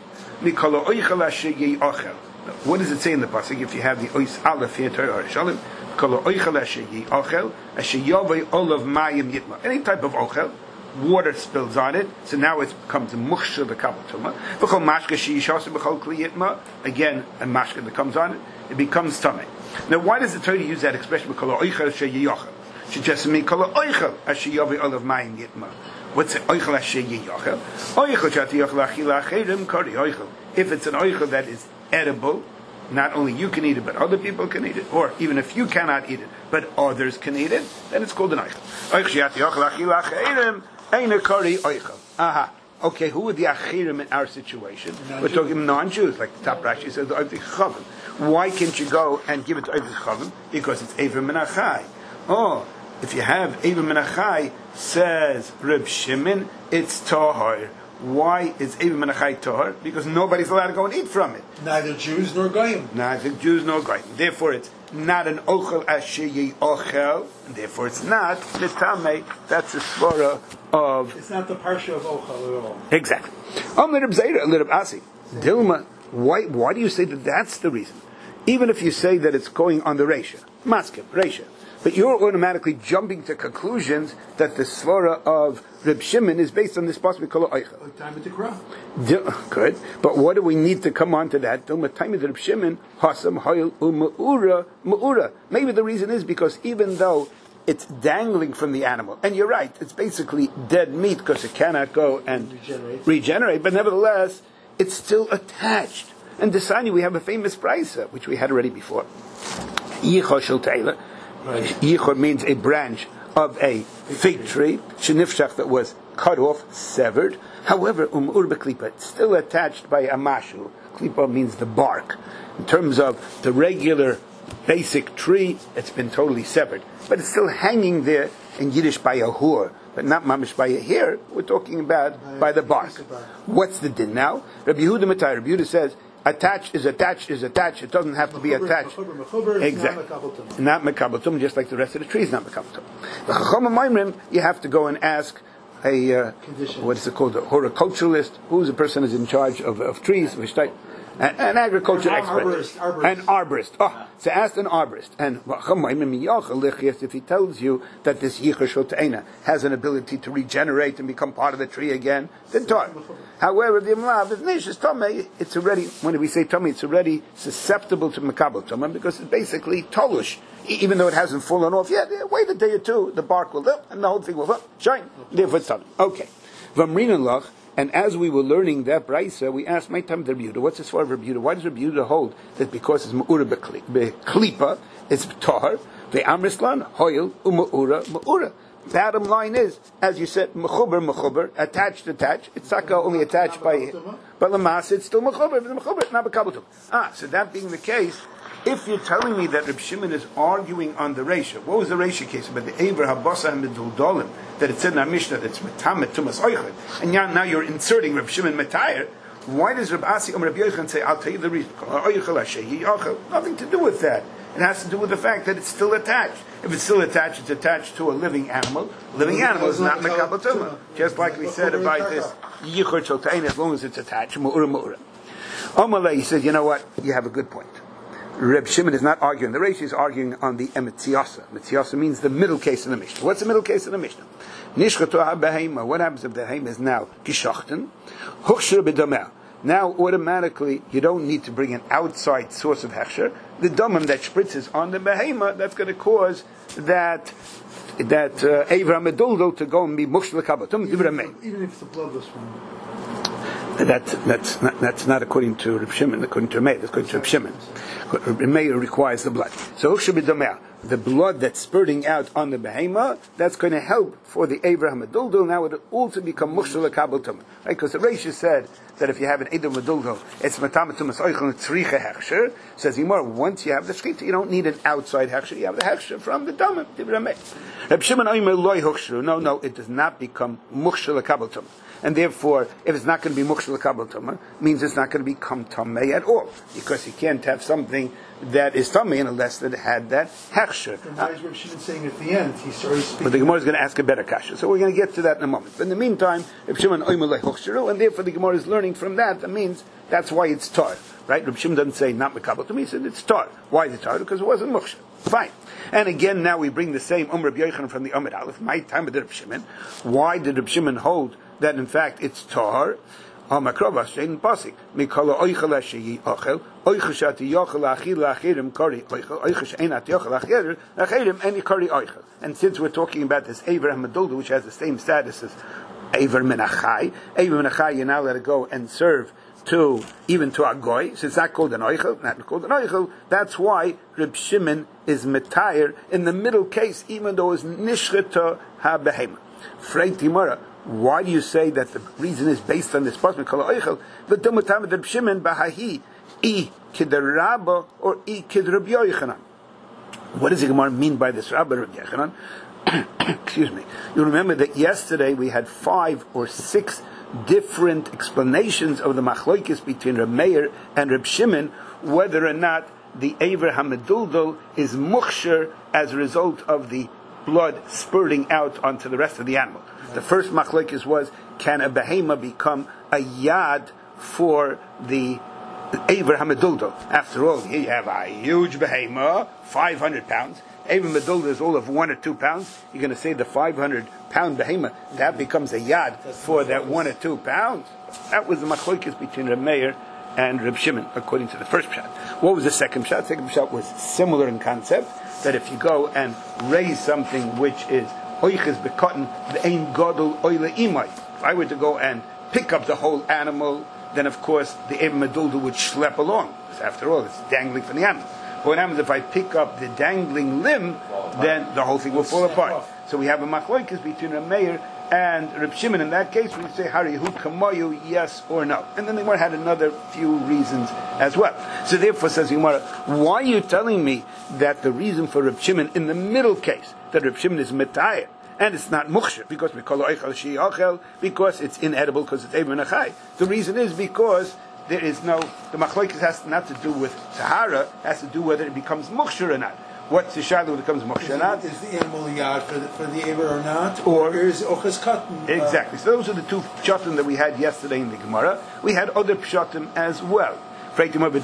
what does it say in the Pasuk if you have the Ois Aleph here, Torah Shalom? Any type of ochel, water spills on it, so now it becomes a mukhshel the kabel tuma. V'chol mashka she'ishasa b'chol kli yitma, again, a mashka that comes on it, it becomes tamei. Now, why does the Torah use that expression? Kol ha'oichel she'yiyachel. Should just mean kol ha'oichel asher yavi olav mayim yitma. What's it? Oichel asher yiyachel. Oichel shatiyachel achila achirim kari oichel. If it's an oichel that is edible, not only you can eat it, but other people can eat it, or even if you cannot eat it, but others can eat it, then it's called an oichel. Oichel shatiyachel achila achirim ein kari oichel. Aha. Okay, who are the achirim in our situation? We're talking non-Jews, like the top Rashi says, the Oivdei Chavim. Why can't you go and give it to Oivdei Chavim? Because it's Eiver Min HaChai. Oh, if you have Eiver Min HaChai, says Reb Shimon, it's Tahor. Why is Eiver Min HaChai Tahor? Because nobody's allowed to go and eat from it. Neither Jews nor Goyim. Neither Jews nor Goyim. Therefore, it's not an ochel asher ochel, and therefore it's not the tamei. That's the svara of. It's not the parsha of ochel at all. Exactly. Um, Reb Zera, Reb Asi, Dilma. Why? Why do you say that that's the reason? Even if you say that it's going on the reisha, maskim reisha, but you're automatically jumping to conclusions that the svara of Reb Shimon is based on this possible kol oichel. Time at the crowd. Good, but what do we need to come on to that? Reb Shimon hasam hayil u'me'ura me'ura. Maybe the reason is because even though it's dangling from the animal, and you're right, it's basically dead meat because it cannot go and regenerate, regenerate but nevertheless, it's still attached. And Desani, we have a famous brisa, which we had already before. Yichor shel teila. Yichor means a branch of a fig tree, shenifshach, that was cut off, severed. However, um'ur b'klipa, it's still attached by a mashu. Klipa means the bark. In terms of the regular basic tree, it's been totally severed. But it's still hanging there in Yiddish by a hur, but not mamish by a hair. We're talking about by, by the bark. What's the din now? Rabbi Yehuda Matai, Rabbi Yehuda says, attached is attached is attached. It doesn't have to be attached. Exactly. Not mekabatum, just like the rest of the trees, not mekabatum. The Chacham Maimrim, you have to go and ask a, uh, what is it called, a horticulturalist, who's a person who's in charge of, of trees, an, an agriculture an expert. Arborist, arborist. An arborist. Oh, so ask an arborist. And if he tells you that this yichur shel te'ena has an ability to regenerate and become part of the tree again, then tar. However, the imlav, the nishis tamei, it's already, when we say tamei, it's already susceptible to mekabel tamei because it's basically tolush. Even though it hasn't fallen off yet, wait a day or two, the bark will up and the whole thing will up, shine. Therefore it's tamei. Okay. V'amrinan lach. And as we were learning that brisa, we asked, "My time Rebuta, what's this for Rebuta? Why does Rebuta hold that because it's me'ura beklipa, it's tahar, the amrislan hoil u'me'ura me'ura." Bottom line is, as you said, mechuber mechuber, attached attached. It's not only attached by, but lamas it's still mechuber. It's mechuber, not bekabutum. Ah, so that being the case, if you're telling me that Reb Shimon is arguing on the Reisha, what was the Reisha case about the Eber Habasa and Meduldolim, that it said in our Mishnah that it's Metamet Tumas Oichel, and now, now you're inserting Reb Shimon Metayer, why does Reb Asi or Reb Yochanan say, I'll tell you the reason, nothing to do with that. It has to do with the fact that it's still attached. If it's still attached, it's attached to a living animal. Living animal is not Mekabel Tumah. Just like we said about this Yichur Shel Te'ena, as long as it's attached, Mu'ura Mu'ura. Amalei, he said, you know what, you have a good point. Reb Shimon is not arguing the Reish, he's arguing on the Emetziasa. Emetziasa means the middle case in the Mishnah. What's the middle case in the Mishnah? Nishchatu ha-behema. What happens if the behema is now gishachten? Huchshir b'domeh. Now, automatically, you don't need to bring an outside source of hechsher. The domim that spritzes on the behema, that's going to cause that that Eivra uh, Meduldo to go and be mushel kabatum. Even, even if it's a bloodless one. That, that's, not, that's not according to Reb Shimon, according to Meir, that's according to Reb Shimon. Meir requires the blood. So, the blood that's spurting out on the behema, that's going to help for the Avraham Meduldo. Now it will also become Mushal Kabel Tumah. Right? Because the Reisha said that if you have an Edom Meduldo, it's Matamat Tumas Oichel Tzricha Hechsher. Says Yimar, once you have the Shkita, you don't need an outside Hechsher, you have the Hechsher from the Domim. Reb Shimon Oimer Loi Hechsher. No, no, it does not become Mushal Kabel Tumah. And therefore, if it's not going to be Mukhshel Kabel Tumah, means it's not going to become Tamei at all. Because you can't have something that is Tamei unless it had that Hechsher. And why is Reb Shimon saying at the end, he's already speaking. But the Gemara is going to ask a better kasha. So we're going to get to that in a moment. But in the meantime, Reb Shimon Oimer Lei Hochsheru, and therefore the Gemara is learning from that, that means that's why it's tar. right? Reb Shimon doesn't say not mekabel to me. He said it's tar. Why is it tar? Because it wasn't muksher. Fine. And again, now we bring the same Um Reb Yochanan from the Amud Aleph. My time with Reb Shimon. Why did Reb Shimon hold that in fact it's tar? Hamakrovas shein pasik mikala oichel sheyi ochel oichel shati yochel achil achirim kari oichel oichel sheinat yochel achirim achirim any kari oichel. And since we're talking about this Aver Hamadulda, which has the same status as Aver Menachai, Aver Menachai, you're now let it go and serve to even to a goy. So it's not called an oichel, not called an oichel. That's why Reb Shimon is metayer in the middle case, even though it's nishcheta ha behema. Freit Timara. Why do you say that the reason is based on this pasuk kol oichel? The Talmud Reb Shimon bahahi I kid Rabba or I kid Reb Yochanan. What does the Gemara mean by this Rabba Reb Yochanan? Excuse me. You remember that yesterday we had five or six different explanations of the machlokes between Reb Meir and Reb Shimon, whether or not the Aver Hameduldal is muksher as a result of the blood spurting out onto the rest of the animal. The first machlokes was, can a behema become a yad for the Aver Hameduldal? After all, here you have a huge behema, five hundred pounds. Aver Hameduldal is all of one or two pounds. You're going to say the five hundred pound behema, that becomes a yad for that one or two pounds. That was the machlokes between Reb Meir and Reb Shimon, according to the first pshat. What was the second pshat? The second pshat was similar in concept, that if you go and raise something which is oiches bekotten, the ein gadol oile imai. If I were to go and pick up the whole animal, then of course the Aver Hameduldal would schlep along. Because after all, it's dangling from the animal. But what happens if I pick up the dangling limb, then the whole thing will fall apart. So we have a machlokes between Reb Meir and Reb Shimon. In that case, we say Harihu Kamayu, yes or no. And then the Gemara had another few reasons as well. So therefore, says the Gemara, why are you telling me that the reason for Reb Shimon in the middle case, that Reb Shimon is metayeh, and it's not muksher, because we call it oichel shi ochel, because it's inedible, because it's Aver Menachai. The reason is because there is no, the machlokes has not to do with tahara, has to do whether it becomes muksher or not. What's the shadow that becomes muksher or not? Is the animal yad for the, for the Aver or not? Or, or is oches katan? Exactly. So those are the two pshatim that we had yesterday in the Gemara. We had other pshatim as well. It's like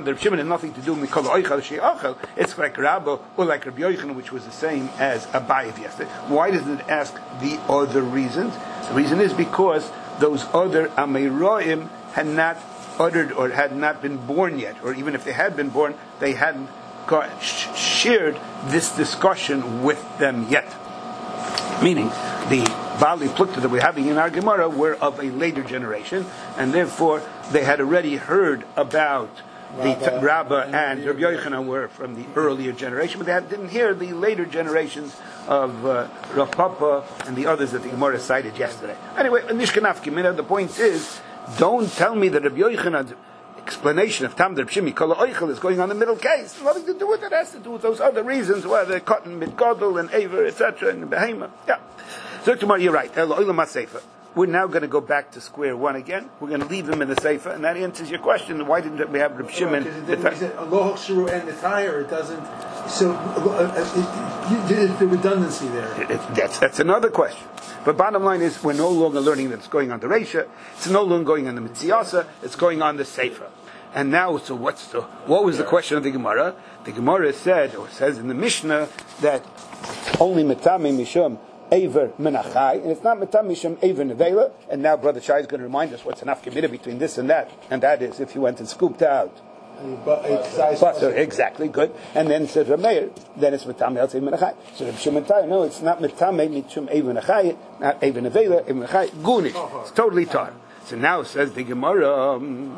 Rabba or like Rabbi Yochanan, which was the same as Abayev yesterday. Why doesn't it ask the other reasons? The reason is because those other Ameroim had not uttered or had not been born yet, or even if they had been born, they hadn't got, sh- shared this discussion with them yet. Meaning, the Bali Plukta that we're having in our Gemara were of a later generation, and therefore they had already heard about the t- Rabba and Rabbi Yochanan were from the earlier generation, but they had, didn't hear the later generations of uh, Rav Papa and the others that the Gemara cited yesterday. Anyway, Nishkanaf Kimina, the point is, don't tell me that Rabbi Yochanan's explanation of Tam Reb Shimi Kol Oichel is going on the middle case. It's nothing to do with it. It has to do with those other reasons where they're cotton, mitgodel, and aver, et cetera, and behema. Yeah. So tomorrow, you're right. We're now going to go back to square one again. We're going to leave them in the sefer, and that answers your question. Why didn't we have Reb Shimon? Because it didn't Aloha Shuru and the tire. It doesn't. So uh, it, it, it, the redundancy there. It, it, that's that's another question. But bottom line is, we're no longer learning that it's going on the Reisha. It's no longer going on the Mitziyasa. It's going on the Sefer. And now, so what's the, what was the question of the Gemara? The Gemara said, or says in the Mishnah, that only Metame Mishum Aver Menachai, and it's not Metame Mishum Aver Nevela. And now Brother Shai is going to remind us what's enough committed between this and that. And that is, if you went and scooped out Butter, exactly, good. And then said Rameir, then it's Metame El Tzei Menachai. So Reb Shimon Tayr, no, it's not Metame Mishum Aver Menachai, not Aver Nevela, Aver Menachai, Gunish. It's totally tar. So now says the Gemara, um,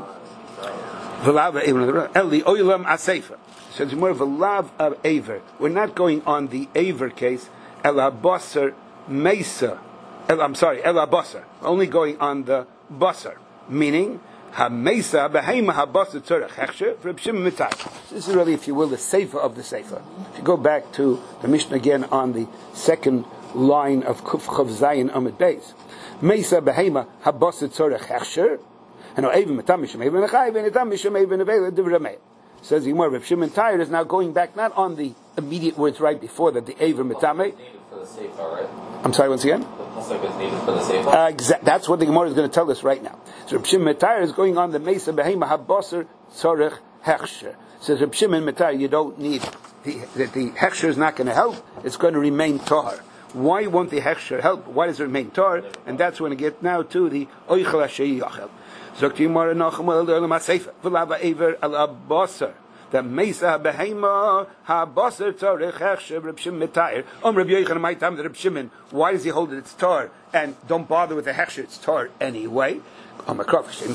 Eli Oilam Asefa. So it's more Velav of Aver. We're not going on the Aver case, Ela Basar Mesa. I'm sorry, Ela Basar. Only going on the Basar. Meaning, Ha-Mesa, Behema Ha-Basar Tzorach Hechsher, Reb Shimon Mitay. This is really, if you will, the Sefer of the Sefer. If you go back to the Mishnah again on the second line of Kuf Chav Zayin Amid Beis. Mesa Behema Ha-Basar Tzorach Hechsher, and even Metamishim even Achai, and Metamishim even Avela Divramei. Says Yimar, Reb Shimon Tayr is now going back not on the immediate words right before that, the Aver Metame. I'm sorry, once again? The pasuk is needed for the Sefer. Uh, exa- that's what the Gemara is going to tell us right now. So Reb Shimon Tayr is going on the Mesa Behema Habasar tzorech hechsher. Says Reb Shimon Matar, you don't need the, that the hechsher is not going to help. It's going to remain tar. Why won't the hechsher help? Why does it remain tar? And that's when we get now to the oichel asher yachel. Zokti Yimar Nachum el Olam HaSeifa v'lava Eiver al Abasar. The Mesa Behema HaBasar Tzorech Hechsher Reb Shimon Matar. Om Reb Yochanan my time Reb Shimon. Why does he hold it? It's tar, and don't bother with the hechsher. It's tar anyway. And therefore it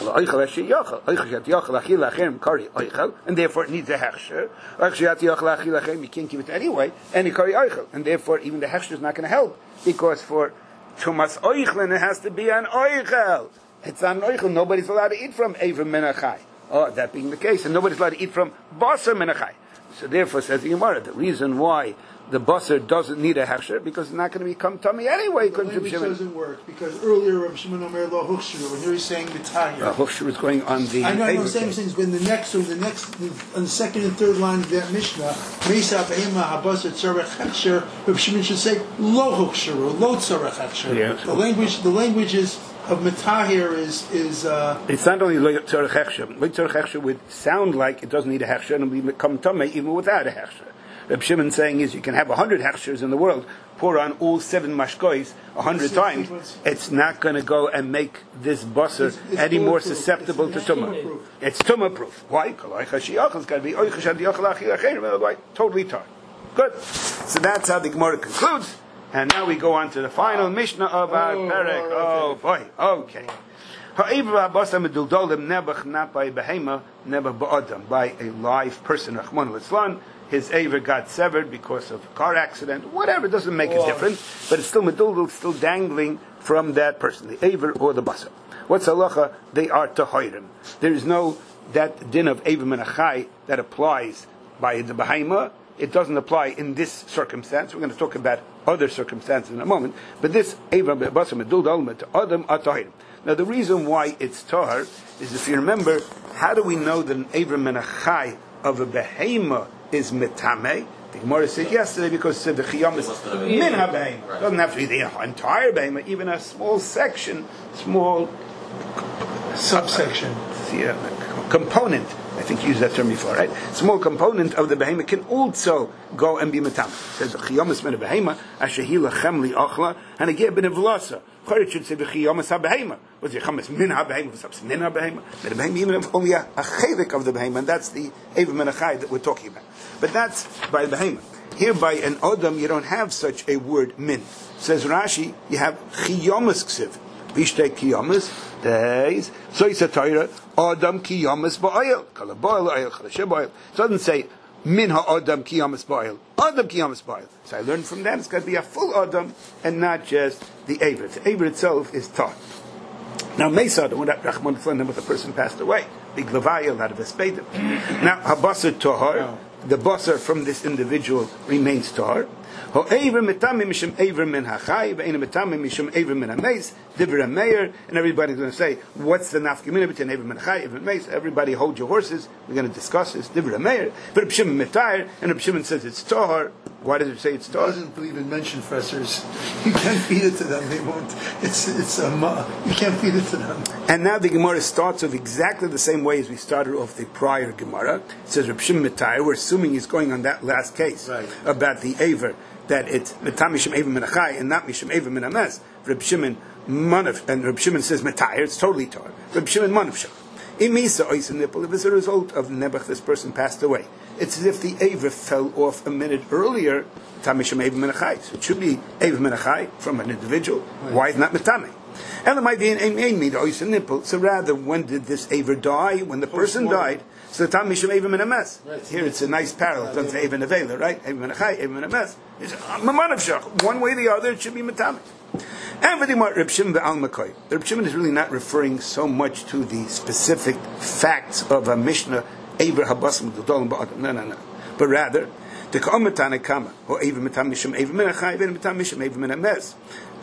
needs a hechsher. You can't give it anyway, and and therefore even the hechsher is not going to help, because for tumas oichlin it has to be an oichel. It's an oichel. Nobody's allowed to eat from Eiver Menachai. Oh, that being the case, and nobody's allowed to eat from Basar Menachai. So therefore, says the Gemara, the reason why the basar doesn't need a hechsher, because it's not going to become tummy anyway. The language doesn't work, because earlier Rabbi Shimon Omer lo huchsheru, and here he's saying mitayir. Uh, huchsheru is going on the. I know, I know. Same things. When the next, so the next, on the second and third line of that Mishnah, Meisa Behema Habasar Tzarech Hechsher, Rabbi Shimon should say lo huchsheru, lo Tzarech Hechsher. Yeah. The language, the language is of mitahir is is. Uh, it's not only lo Tzarech Hechsher. Lo Tzarech Hechsher would sound like it doesn't need a hechsher, and it will become tummy even without a hechsher. Reb Shimon saying is you can have a hundred hechshers in the world, pour on all seven mashkois a hundred times, it's not going to go and make this basar it's, it's any more proof. susceptible it's, to tumah. Proof. It's tumah proof. Why? It's got to be totally tar. Good. So that's how the Gemara concludes, and now we go on to the final Mishnah of our oh, Perek. Oh boy. Okay. By a live person, his aver got severed because of a car accident, whatever, it doesn't make oh. a difference, but it's still meduldal, still dangling from that person, the aver or the basar. What's halacha? They are tahorim. There is no that din of aver menachai that applies by the behemoth. It doesn't apply in this circumstance. We're going to talk about other circumstances in a moment, but this aver basar meduldal to adam are tahorim. Now the reason why it's tahar is, if you remember, how do we know that an aver menachai of a behemoth is metame? The Gemara said yesterday because it said the chiyam is min ha-behemoth. It doesn't have to be the entire behemoth, even a small section, small subsection, yeah, component. I think you used that term before, right? Small component of the behemoth can also go and be metame. It says the chiyam is min ha-behemoth asher hi lachem li achla and again ben evlasa. It should say the chiyam is ha-behemoth. What's the chiyam is min ha-behemoth? What's min ha-behemoth? But the behemoth even if only a, a chelik of the behemoth, and that's the aver menachai that we're talking about. But that's by the behemoth. Here by an Adam, you don't have such a word min. Says Rashi, you have chiyamas ksiv. Vishtei kiyamas, days. So it's a Torah, Adam kiyamas ba'ayel. Kala ba'ayel, ayel, kala sheba'ayel. It doesn't say min ha-Adam kiyamas ba'ayel. Adam kiyamas ba'ayel. So I learned from that, it's got to be a full Adam and not just the aver. The aver itself is taught. Now, Mesad, when that Rahman Flanham with a person passed away, big Levayel, not of a spade. Now, Habasar Tahar, the basar from this individual remains tahar. Ho'ever metame mishum ever min hachai, ve'ena metame mishum ever min hameis, divra meir, and everybody's going to say, what's the nafkamina between ever min hachai, ever min hameis? Everybody hold your horses. We're going to discuss this. Divra meir, but Reb Shimon metayr, and Reb Shimon says it's tahar. Why does it say it's tahar? It doesn't even mention fressers. You can't feed it to them. They won't. It's it's a you can't feed it to them. And now the Gemara starts off exactly the same way as we started off the prior Gemara. It says Reb Shimon metayr. We're assuming he's going on that last case right. about the aver, that it's metam mishum aver min achai and not mishum aver min hames. Reb Shimon manaf, and Reb Shimon says metayr. It's totally tar. Reb Shimon manaf shach. Imisa ois nipple. If it's a result of nebuch, this person passed away. It's as if the aver fell off a minute earlier. Tamishum aver min achai. So it should be aver min achai from an individual. Right. Why is not metame? And it might be an aim made ois nipple. So rather, when did this aver die? When the person died. So the time mishum aver min hames. Here it's a nice parallel. It doesn't say aver nevela, right? Aver min achai, aver min hames. It's mamanav shach. One way or the other, it should be metame. And for the Reb Shimon ve'al makoi. The Reb Shimon is really not referring so much to the specific facts of a Mishnah, aver habasim d'dolim ba'adam. No, no, no. But rather, the ka'ometane kama, or aver metam mishum aver min achai, aver metam mishum aver min hames.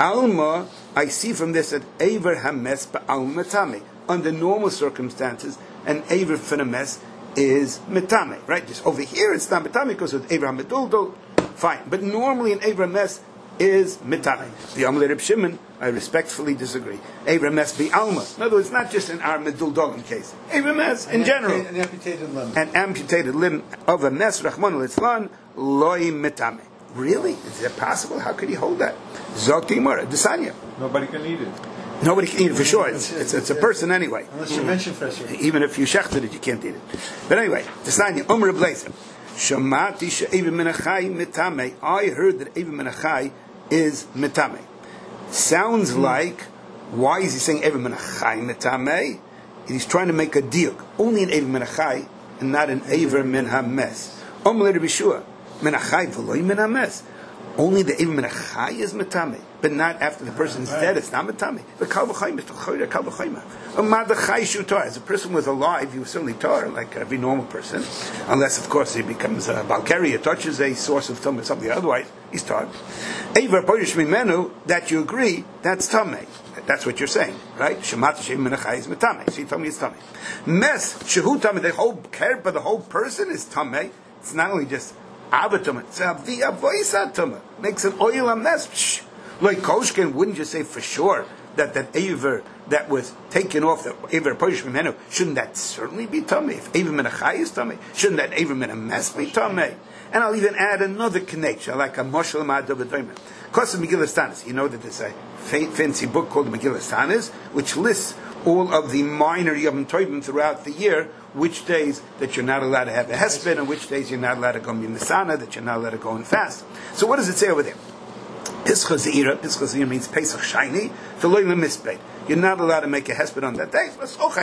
Alma, I see from this that aver hames ba'al metame. Under normal circumstances, an aver fenemes is metame, right? Just over here it's not metame because it's aver hameduldul, fine. But normally an aver mes is mitame. The Amalei Reb Shimon, I respectfully disagree. Eivra mes be alma. In other words, not just in our medul dogim case. Eivra mes in general. An amputated limb. An amputated limb of a mes rachmon litzlan loy mitame. Really? Is that possible? How could he hold that? Zok Dimara, Desanya. Nobody can eat it. Nobody can eat it for sure. It's, it's, it's a person anyway. Unless you mention fresh. Even if you shechted it, you can't eat it. But anyway, Desanya, Umar Blazer. Shamati she'evim menachai mitame. I heard that evim menachai is mitame. Sounds mm. like, why is he saying evim menachai mitame? He's trying to make a diuk. Only an evim menachai and not an evim min hames. Omle Rabbi Shua. Menachai v'loy min hames. Only the evim menachai is mitame, but not after the person's right. dead. It's not mitame. The kal v'chayim is t'choyre kal v'chayim. Umadachai shutar. As a person was alive, he was certainly tar, like every normal person, unless of course he becomes a balkaria, touches a source of tumah, something. Otherwise, he's tar. Ever porish mimenu, that you agree, that's tamei. That's what you're saying, right? Shemata shem menachai is mitame. So you told me it's tamei. Mes shehu tamei. The whole kerpa, the whole person is tamei. It's not only just Avatuma, it's a via voisatuma. Makes an oil a mess. Like Koshkin, wouldn't you say for sure that that Aver that was taken off, the Aver Polish Mimenu, shouldn't that certainly be tummy? If Aver Menachai is tummy, shouldn't that Aver Menames be tummy? And I'll even add another connection, like a Moshel Ma'adav. Because of Megillah Stanis, you know that there's a fancy book called Megillah Stanis, which lists all of the minor Yom Tovim throughout the year, which days that you're not allowed to have a hesped, and which days you're not allowed to go and be misana, that you're not allowed to go and fast. So what does it say over there? Pischa Zeira, Pischa Zeira means Pesach Shiny, V'loy L'misped. You're not allowed to make a hesped on that day.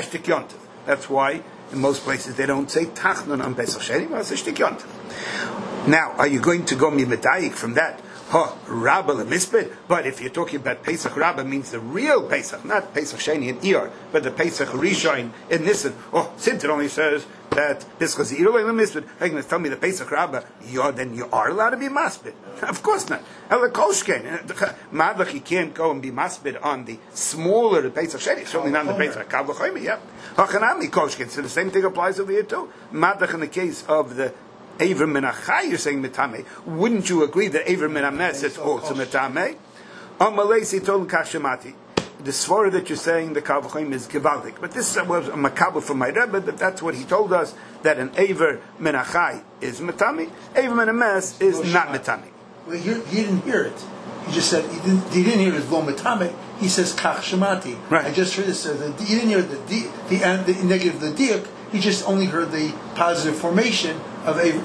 That's why in most places they don't say Tachnun on Pesach Shiny, but it's a Shtik Yontif. Now, are you going to go mimedayik from that? Ha, Rabba L'misped. But if you're talking about Pesach Rabba, means the real Pesach, not Pesach Sheni and Iyar, but the Pesach Rishon in Nisan. Oh, since it only says that Pesach Zeira L'misped, are you going to tell me the Pesach Rabba? Yeah, then you are allowed to be masped. Of course not. Ela Kolshken. Madach, you can't go and be masped on the smaller the Pesach Sheni, certainly not on the Pesach Kal V'choymi, yeah. Hachanami Kolshken. So the same thing applies over here too. Madach in the case of the Ever Menachai, you're saying Mitame. Wouldn't you agree that Ever Menames is also Mitame? Amalei Tol Kashemati. The svara that you're saying, the Kal V'choyim, is Gevaldik. But this was a makabel from my Rebbe, that that's what he told us, that an Ever Menachai is Mitame, Ever Menames is no, not Mitame. Well, he, he didn't hear it. He just said, he didn't, he didn't hear it as Lo Mitame. He says Kach Shemati. Right. I just heard this. Uh, the, he didn't hear the, the, the, the negative, the diak. He just only heard the positive formation of a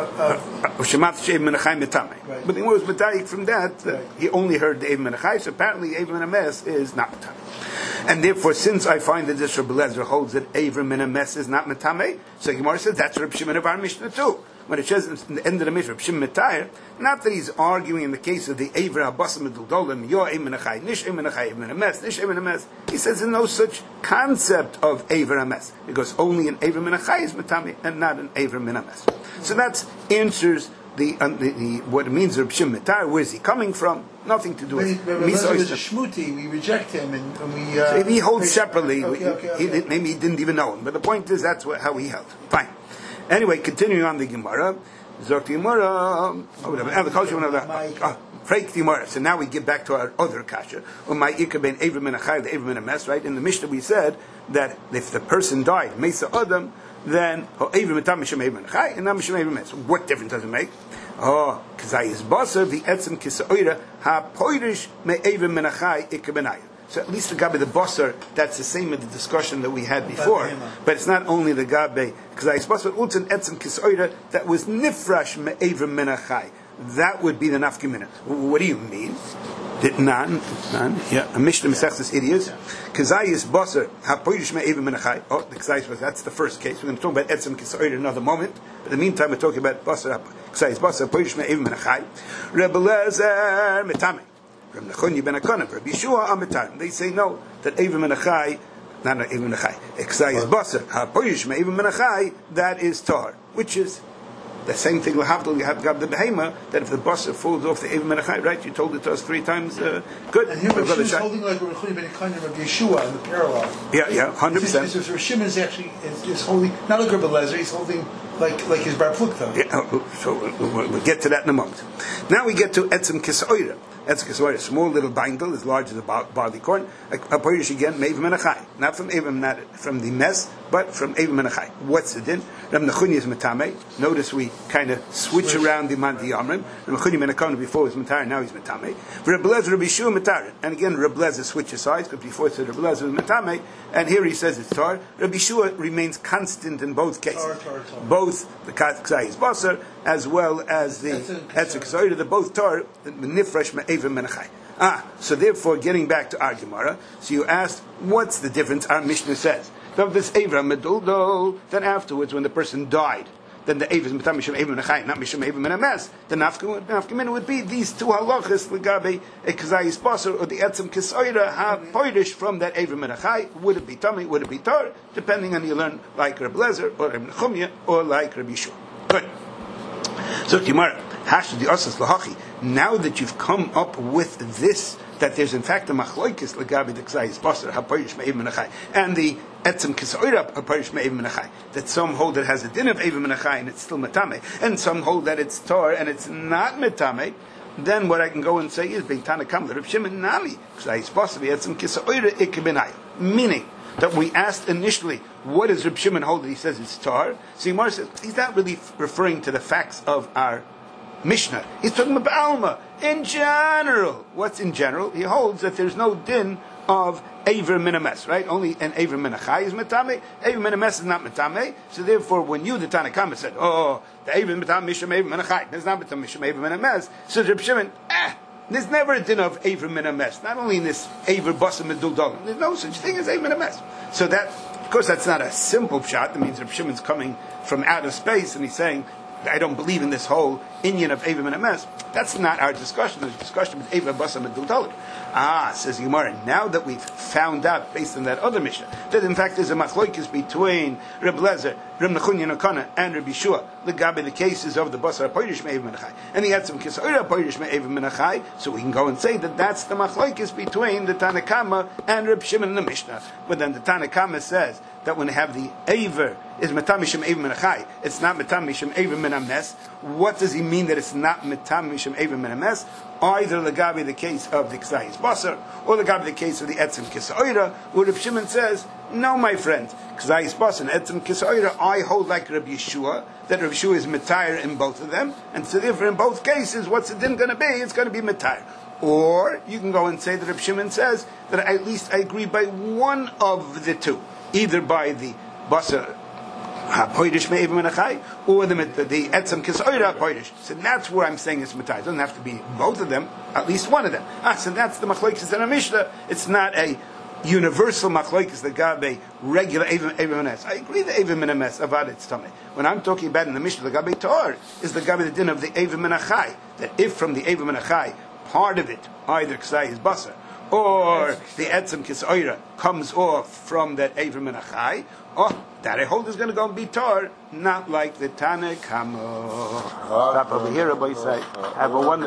Shemat Shev Menachai Mitame. But the was Medayik from that, uh, right. He only heard the Ev Menachai, so apparently Ev Menames is not Mitame. And therefore, since I find that this Rebbe Lezer holds that Ev Menames is not Mitame, so Gemara says that's Reb Shimon of our Mishnah too. When it says in the end of the Mishnah, Reb Shimon Mitayr, not that he's arguing in the case of the Ever Abbasim Medudolim, Yo Ev Menachai, Nish Ev Menachai, Ev Menames, Nish Ev Menames. He says there's no such concept of Ever Ames, because only an Ever Menachai is Mitame and not an Ever Menames. So that answers the, um, the, the what it means Reb Shimon Mitayr. Where is he coming from? Nothing to do with it. When he was a shmuti, we reject him and, and we. Uh, so if he holds separately, okay, okay, okay. He didn't, maybe he didn't even know him. But the point is that's what, how he held. Fine. Anyway, continuing on the Gemara, Zok the Gemara, the culture of the Freik the Gemara. So now we get back to our other kasha. My ikar ben Ever Menachai, the Ever Menames, right? In the Mishnah we said that if the person died, Mesa Adam, then Ever Metam Mishem Ever Menachai, and now Mishem Ever Menames. What difference does it make? Oh, Kazayis Basar, the Etzem Kisaoira, Ha Poirish Me Ever Menachai ikar benayah. So at least the Gabe the Basar, that's the same as the discussion that we had before. But it's not only the Gabe, because I suppose Utzen Etzem Kisoira that was Nifrash Me'ever Menachai. That would be the Nafkimina. What do you mean? Did nan, nan, yeah, a Mishnah Mesechus Idiots. Kazayis Basar, Hapoyish Me'ever Menachai. Oh, the Kazayis Basar, that's the first case. We're going to talk about Etzem Kisoira in another moment. But in the meantime, we're talking about Basar, Kazayis Basar, Hapoyish Me'ever Menachai. Rebbe Lezer Metame. From Nechonyi ben Akana, from Yeshua Amitar. They say no, that Ever Menachai, not Ever Menachai, Exai is Basar, HaPoyish Me Ever Menachai, that is Tar, which is the same thing. L'havdil, you have Gab the Behema, that if the Basar falls off the Ever Menachai, right? You told it to us three times. Uh, good. And here Rav is holding like Nechonyi ben Akana of Yeshua in the parallel. Yeah, yeah, hundred percent. So Rav Shimon is actually is, is holding not like Rebbe Lezer, he's holding like like his Bar Plukta. Yeah, so we'll, we'll get to that in a moment. Now we get to Etzem Kisoira. That's a small little bindle as large as a bar- barley corn. A poirish again, Meiv Menachai. Not from Avim, not from the mess, but from Avim Menachai. What's the din? Rab Nechunya is Metame. Notice we kind of switch, switch around the Mandi Amrim. Rab Nechunya Menachon before was Matar, now he's Metame. For Rab Lezer, Rabbi Shua Matar. And again, Rab Lezer switches sides, because before it said Rab Lezer was Metame, and here he says it's Tar. Rabbi Shua remains constant in both cases. Tar, tar, tar. Both the Ksayis Basar, as well as the Etzer Ksayir, they're both Tar, the Nifresh Me'evim Menachai. Ah, so therefore, getting back to our Gemara, so you asked, what's the difference? Our Mishnah says, this Evra Meduldol, then afterwards, when the person died, then the Evra is Mitam Mishum Evim Menachai, not Mishum Evim Menames, the Nafkamin would be these two halachas, Legabe, a Kazayis Basar, or the Etzem Kisoira, ha Poirish from that Evra Menachai, would it be Tami, would it be Tar, depending on you learn like Reb Lezer, or Reb Nechumya, or like Reb Yeshua. Good. So, Gemara, Hash the Osas Lahachi, now that you've come up with this, that there's in fact a machloikis legabi the ksayis basar hapoirish me'evim menachai and the etzem kisoira hapoirish me'evim menachai, that some hold that it has a din of evim menachai and it's still metame, and some hold that it's tar and it's not metame, then what I can go and say is being tanakam Reb Shimon nami ksayis basar etzem kisoira ikbenai, meaning that we asked initially, what does Reb Shimon hold that he says it's tar? So Yomar says he's not really referring to the facts of our Mishnah. He's talking about Alma. In general, what's in general? He holds that there's no din of Aver Minames, right? Only an Aver Minachai is Metame. Aver Minames is not Metame. So therefore, when you, the Tanakhama, said, oh, the Aver Metame Mishum Aver Minachai, there's not Metame Mishum Aver Minames. So Reb Shimon, eh, there's never a din of Aver Minames. Not only in this Aver Basam Meduldol, there's no such thing as Aver Minames. So that, of course, that's not a simple shot. That means Reb Shimon's coming from outer space and he's saying, I don't believe in this whole Inyan of Evim and Emes. That's not our discussion. The discussion with Evim, Basam, and Duldalit. Ah, says Gemara, now that we've found out, based on that other Mishnah, that in fact there's a machlokes between Reb Lezer, Reb Nechunya Nakana, and Reb Yeshua, the Gabi, the cases of the Basar HaPoirish Me'evim Menachai, and he had some Kisoira HaPoirish Me'evim Menachai, so we can go and say that that's the machlokes between the Tanakama and Reb Shimon in the Mishnah. But then the Tanakama says that when they have the Aver is Metam Mishum Evim Menachai, it's not Metam Mishum Evim Menames. What does he mean that it's not Metam Mishum Evim Menames? Either Legabi the case of the Ksayis Basar, or Legabi the case of the Etzem Kisoira, where Reb Shimon says, no, my friend, Ksayis Basar and Etzem Kisoira, I hold like Reb Yeshua, that Reb Yeshua is Metayr in both of them, and so therefore in both cases, what's the din going to be? It's going to be Metayr. Or you can go and say that Reb Shimon says that at least I agree by one of the two, either by the Basar HaPoirish Me'evim Menachai, or the the Etzem Kisoira HaPoirish. So that's where I'm saying it's Matai. It doesn't have to be both of them, at least one of them. Ah, so that's the Machlokes in a Mishnah. It's not a universal Machlokes, the Gabe, regular Evim Menames. I agree the Evim Menames about its tummy. When I'm talking about in the Mishnah, the Gabe Tor is the Gabe the din of the Evim Menachai. That if from the Evim Menachai, part of it, either Ksai is Basar, or the Etzem Kisoira comes off from that Evim Menachai, oh, that I hold is going to go and be tar, not like the Tanakh Hamo. Stop over here, Rabbi Say. Have a wonderful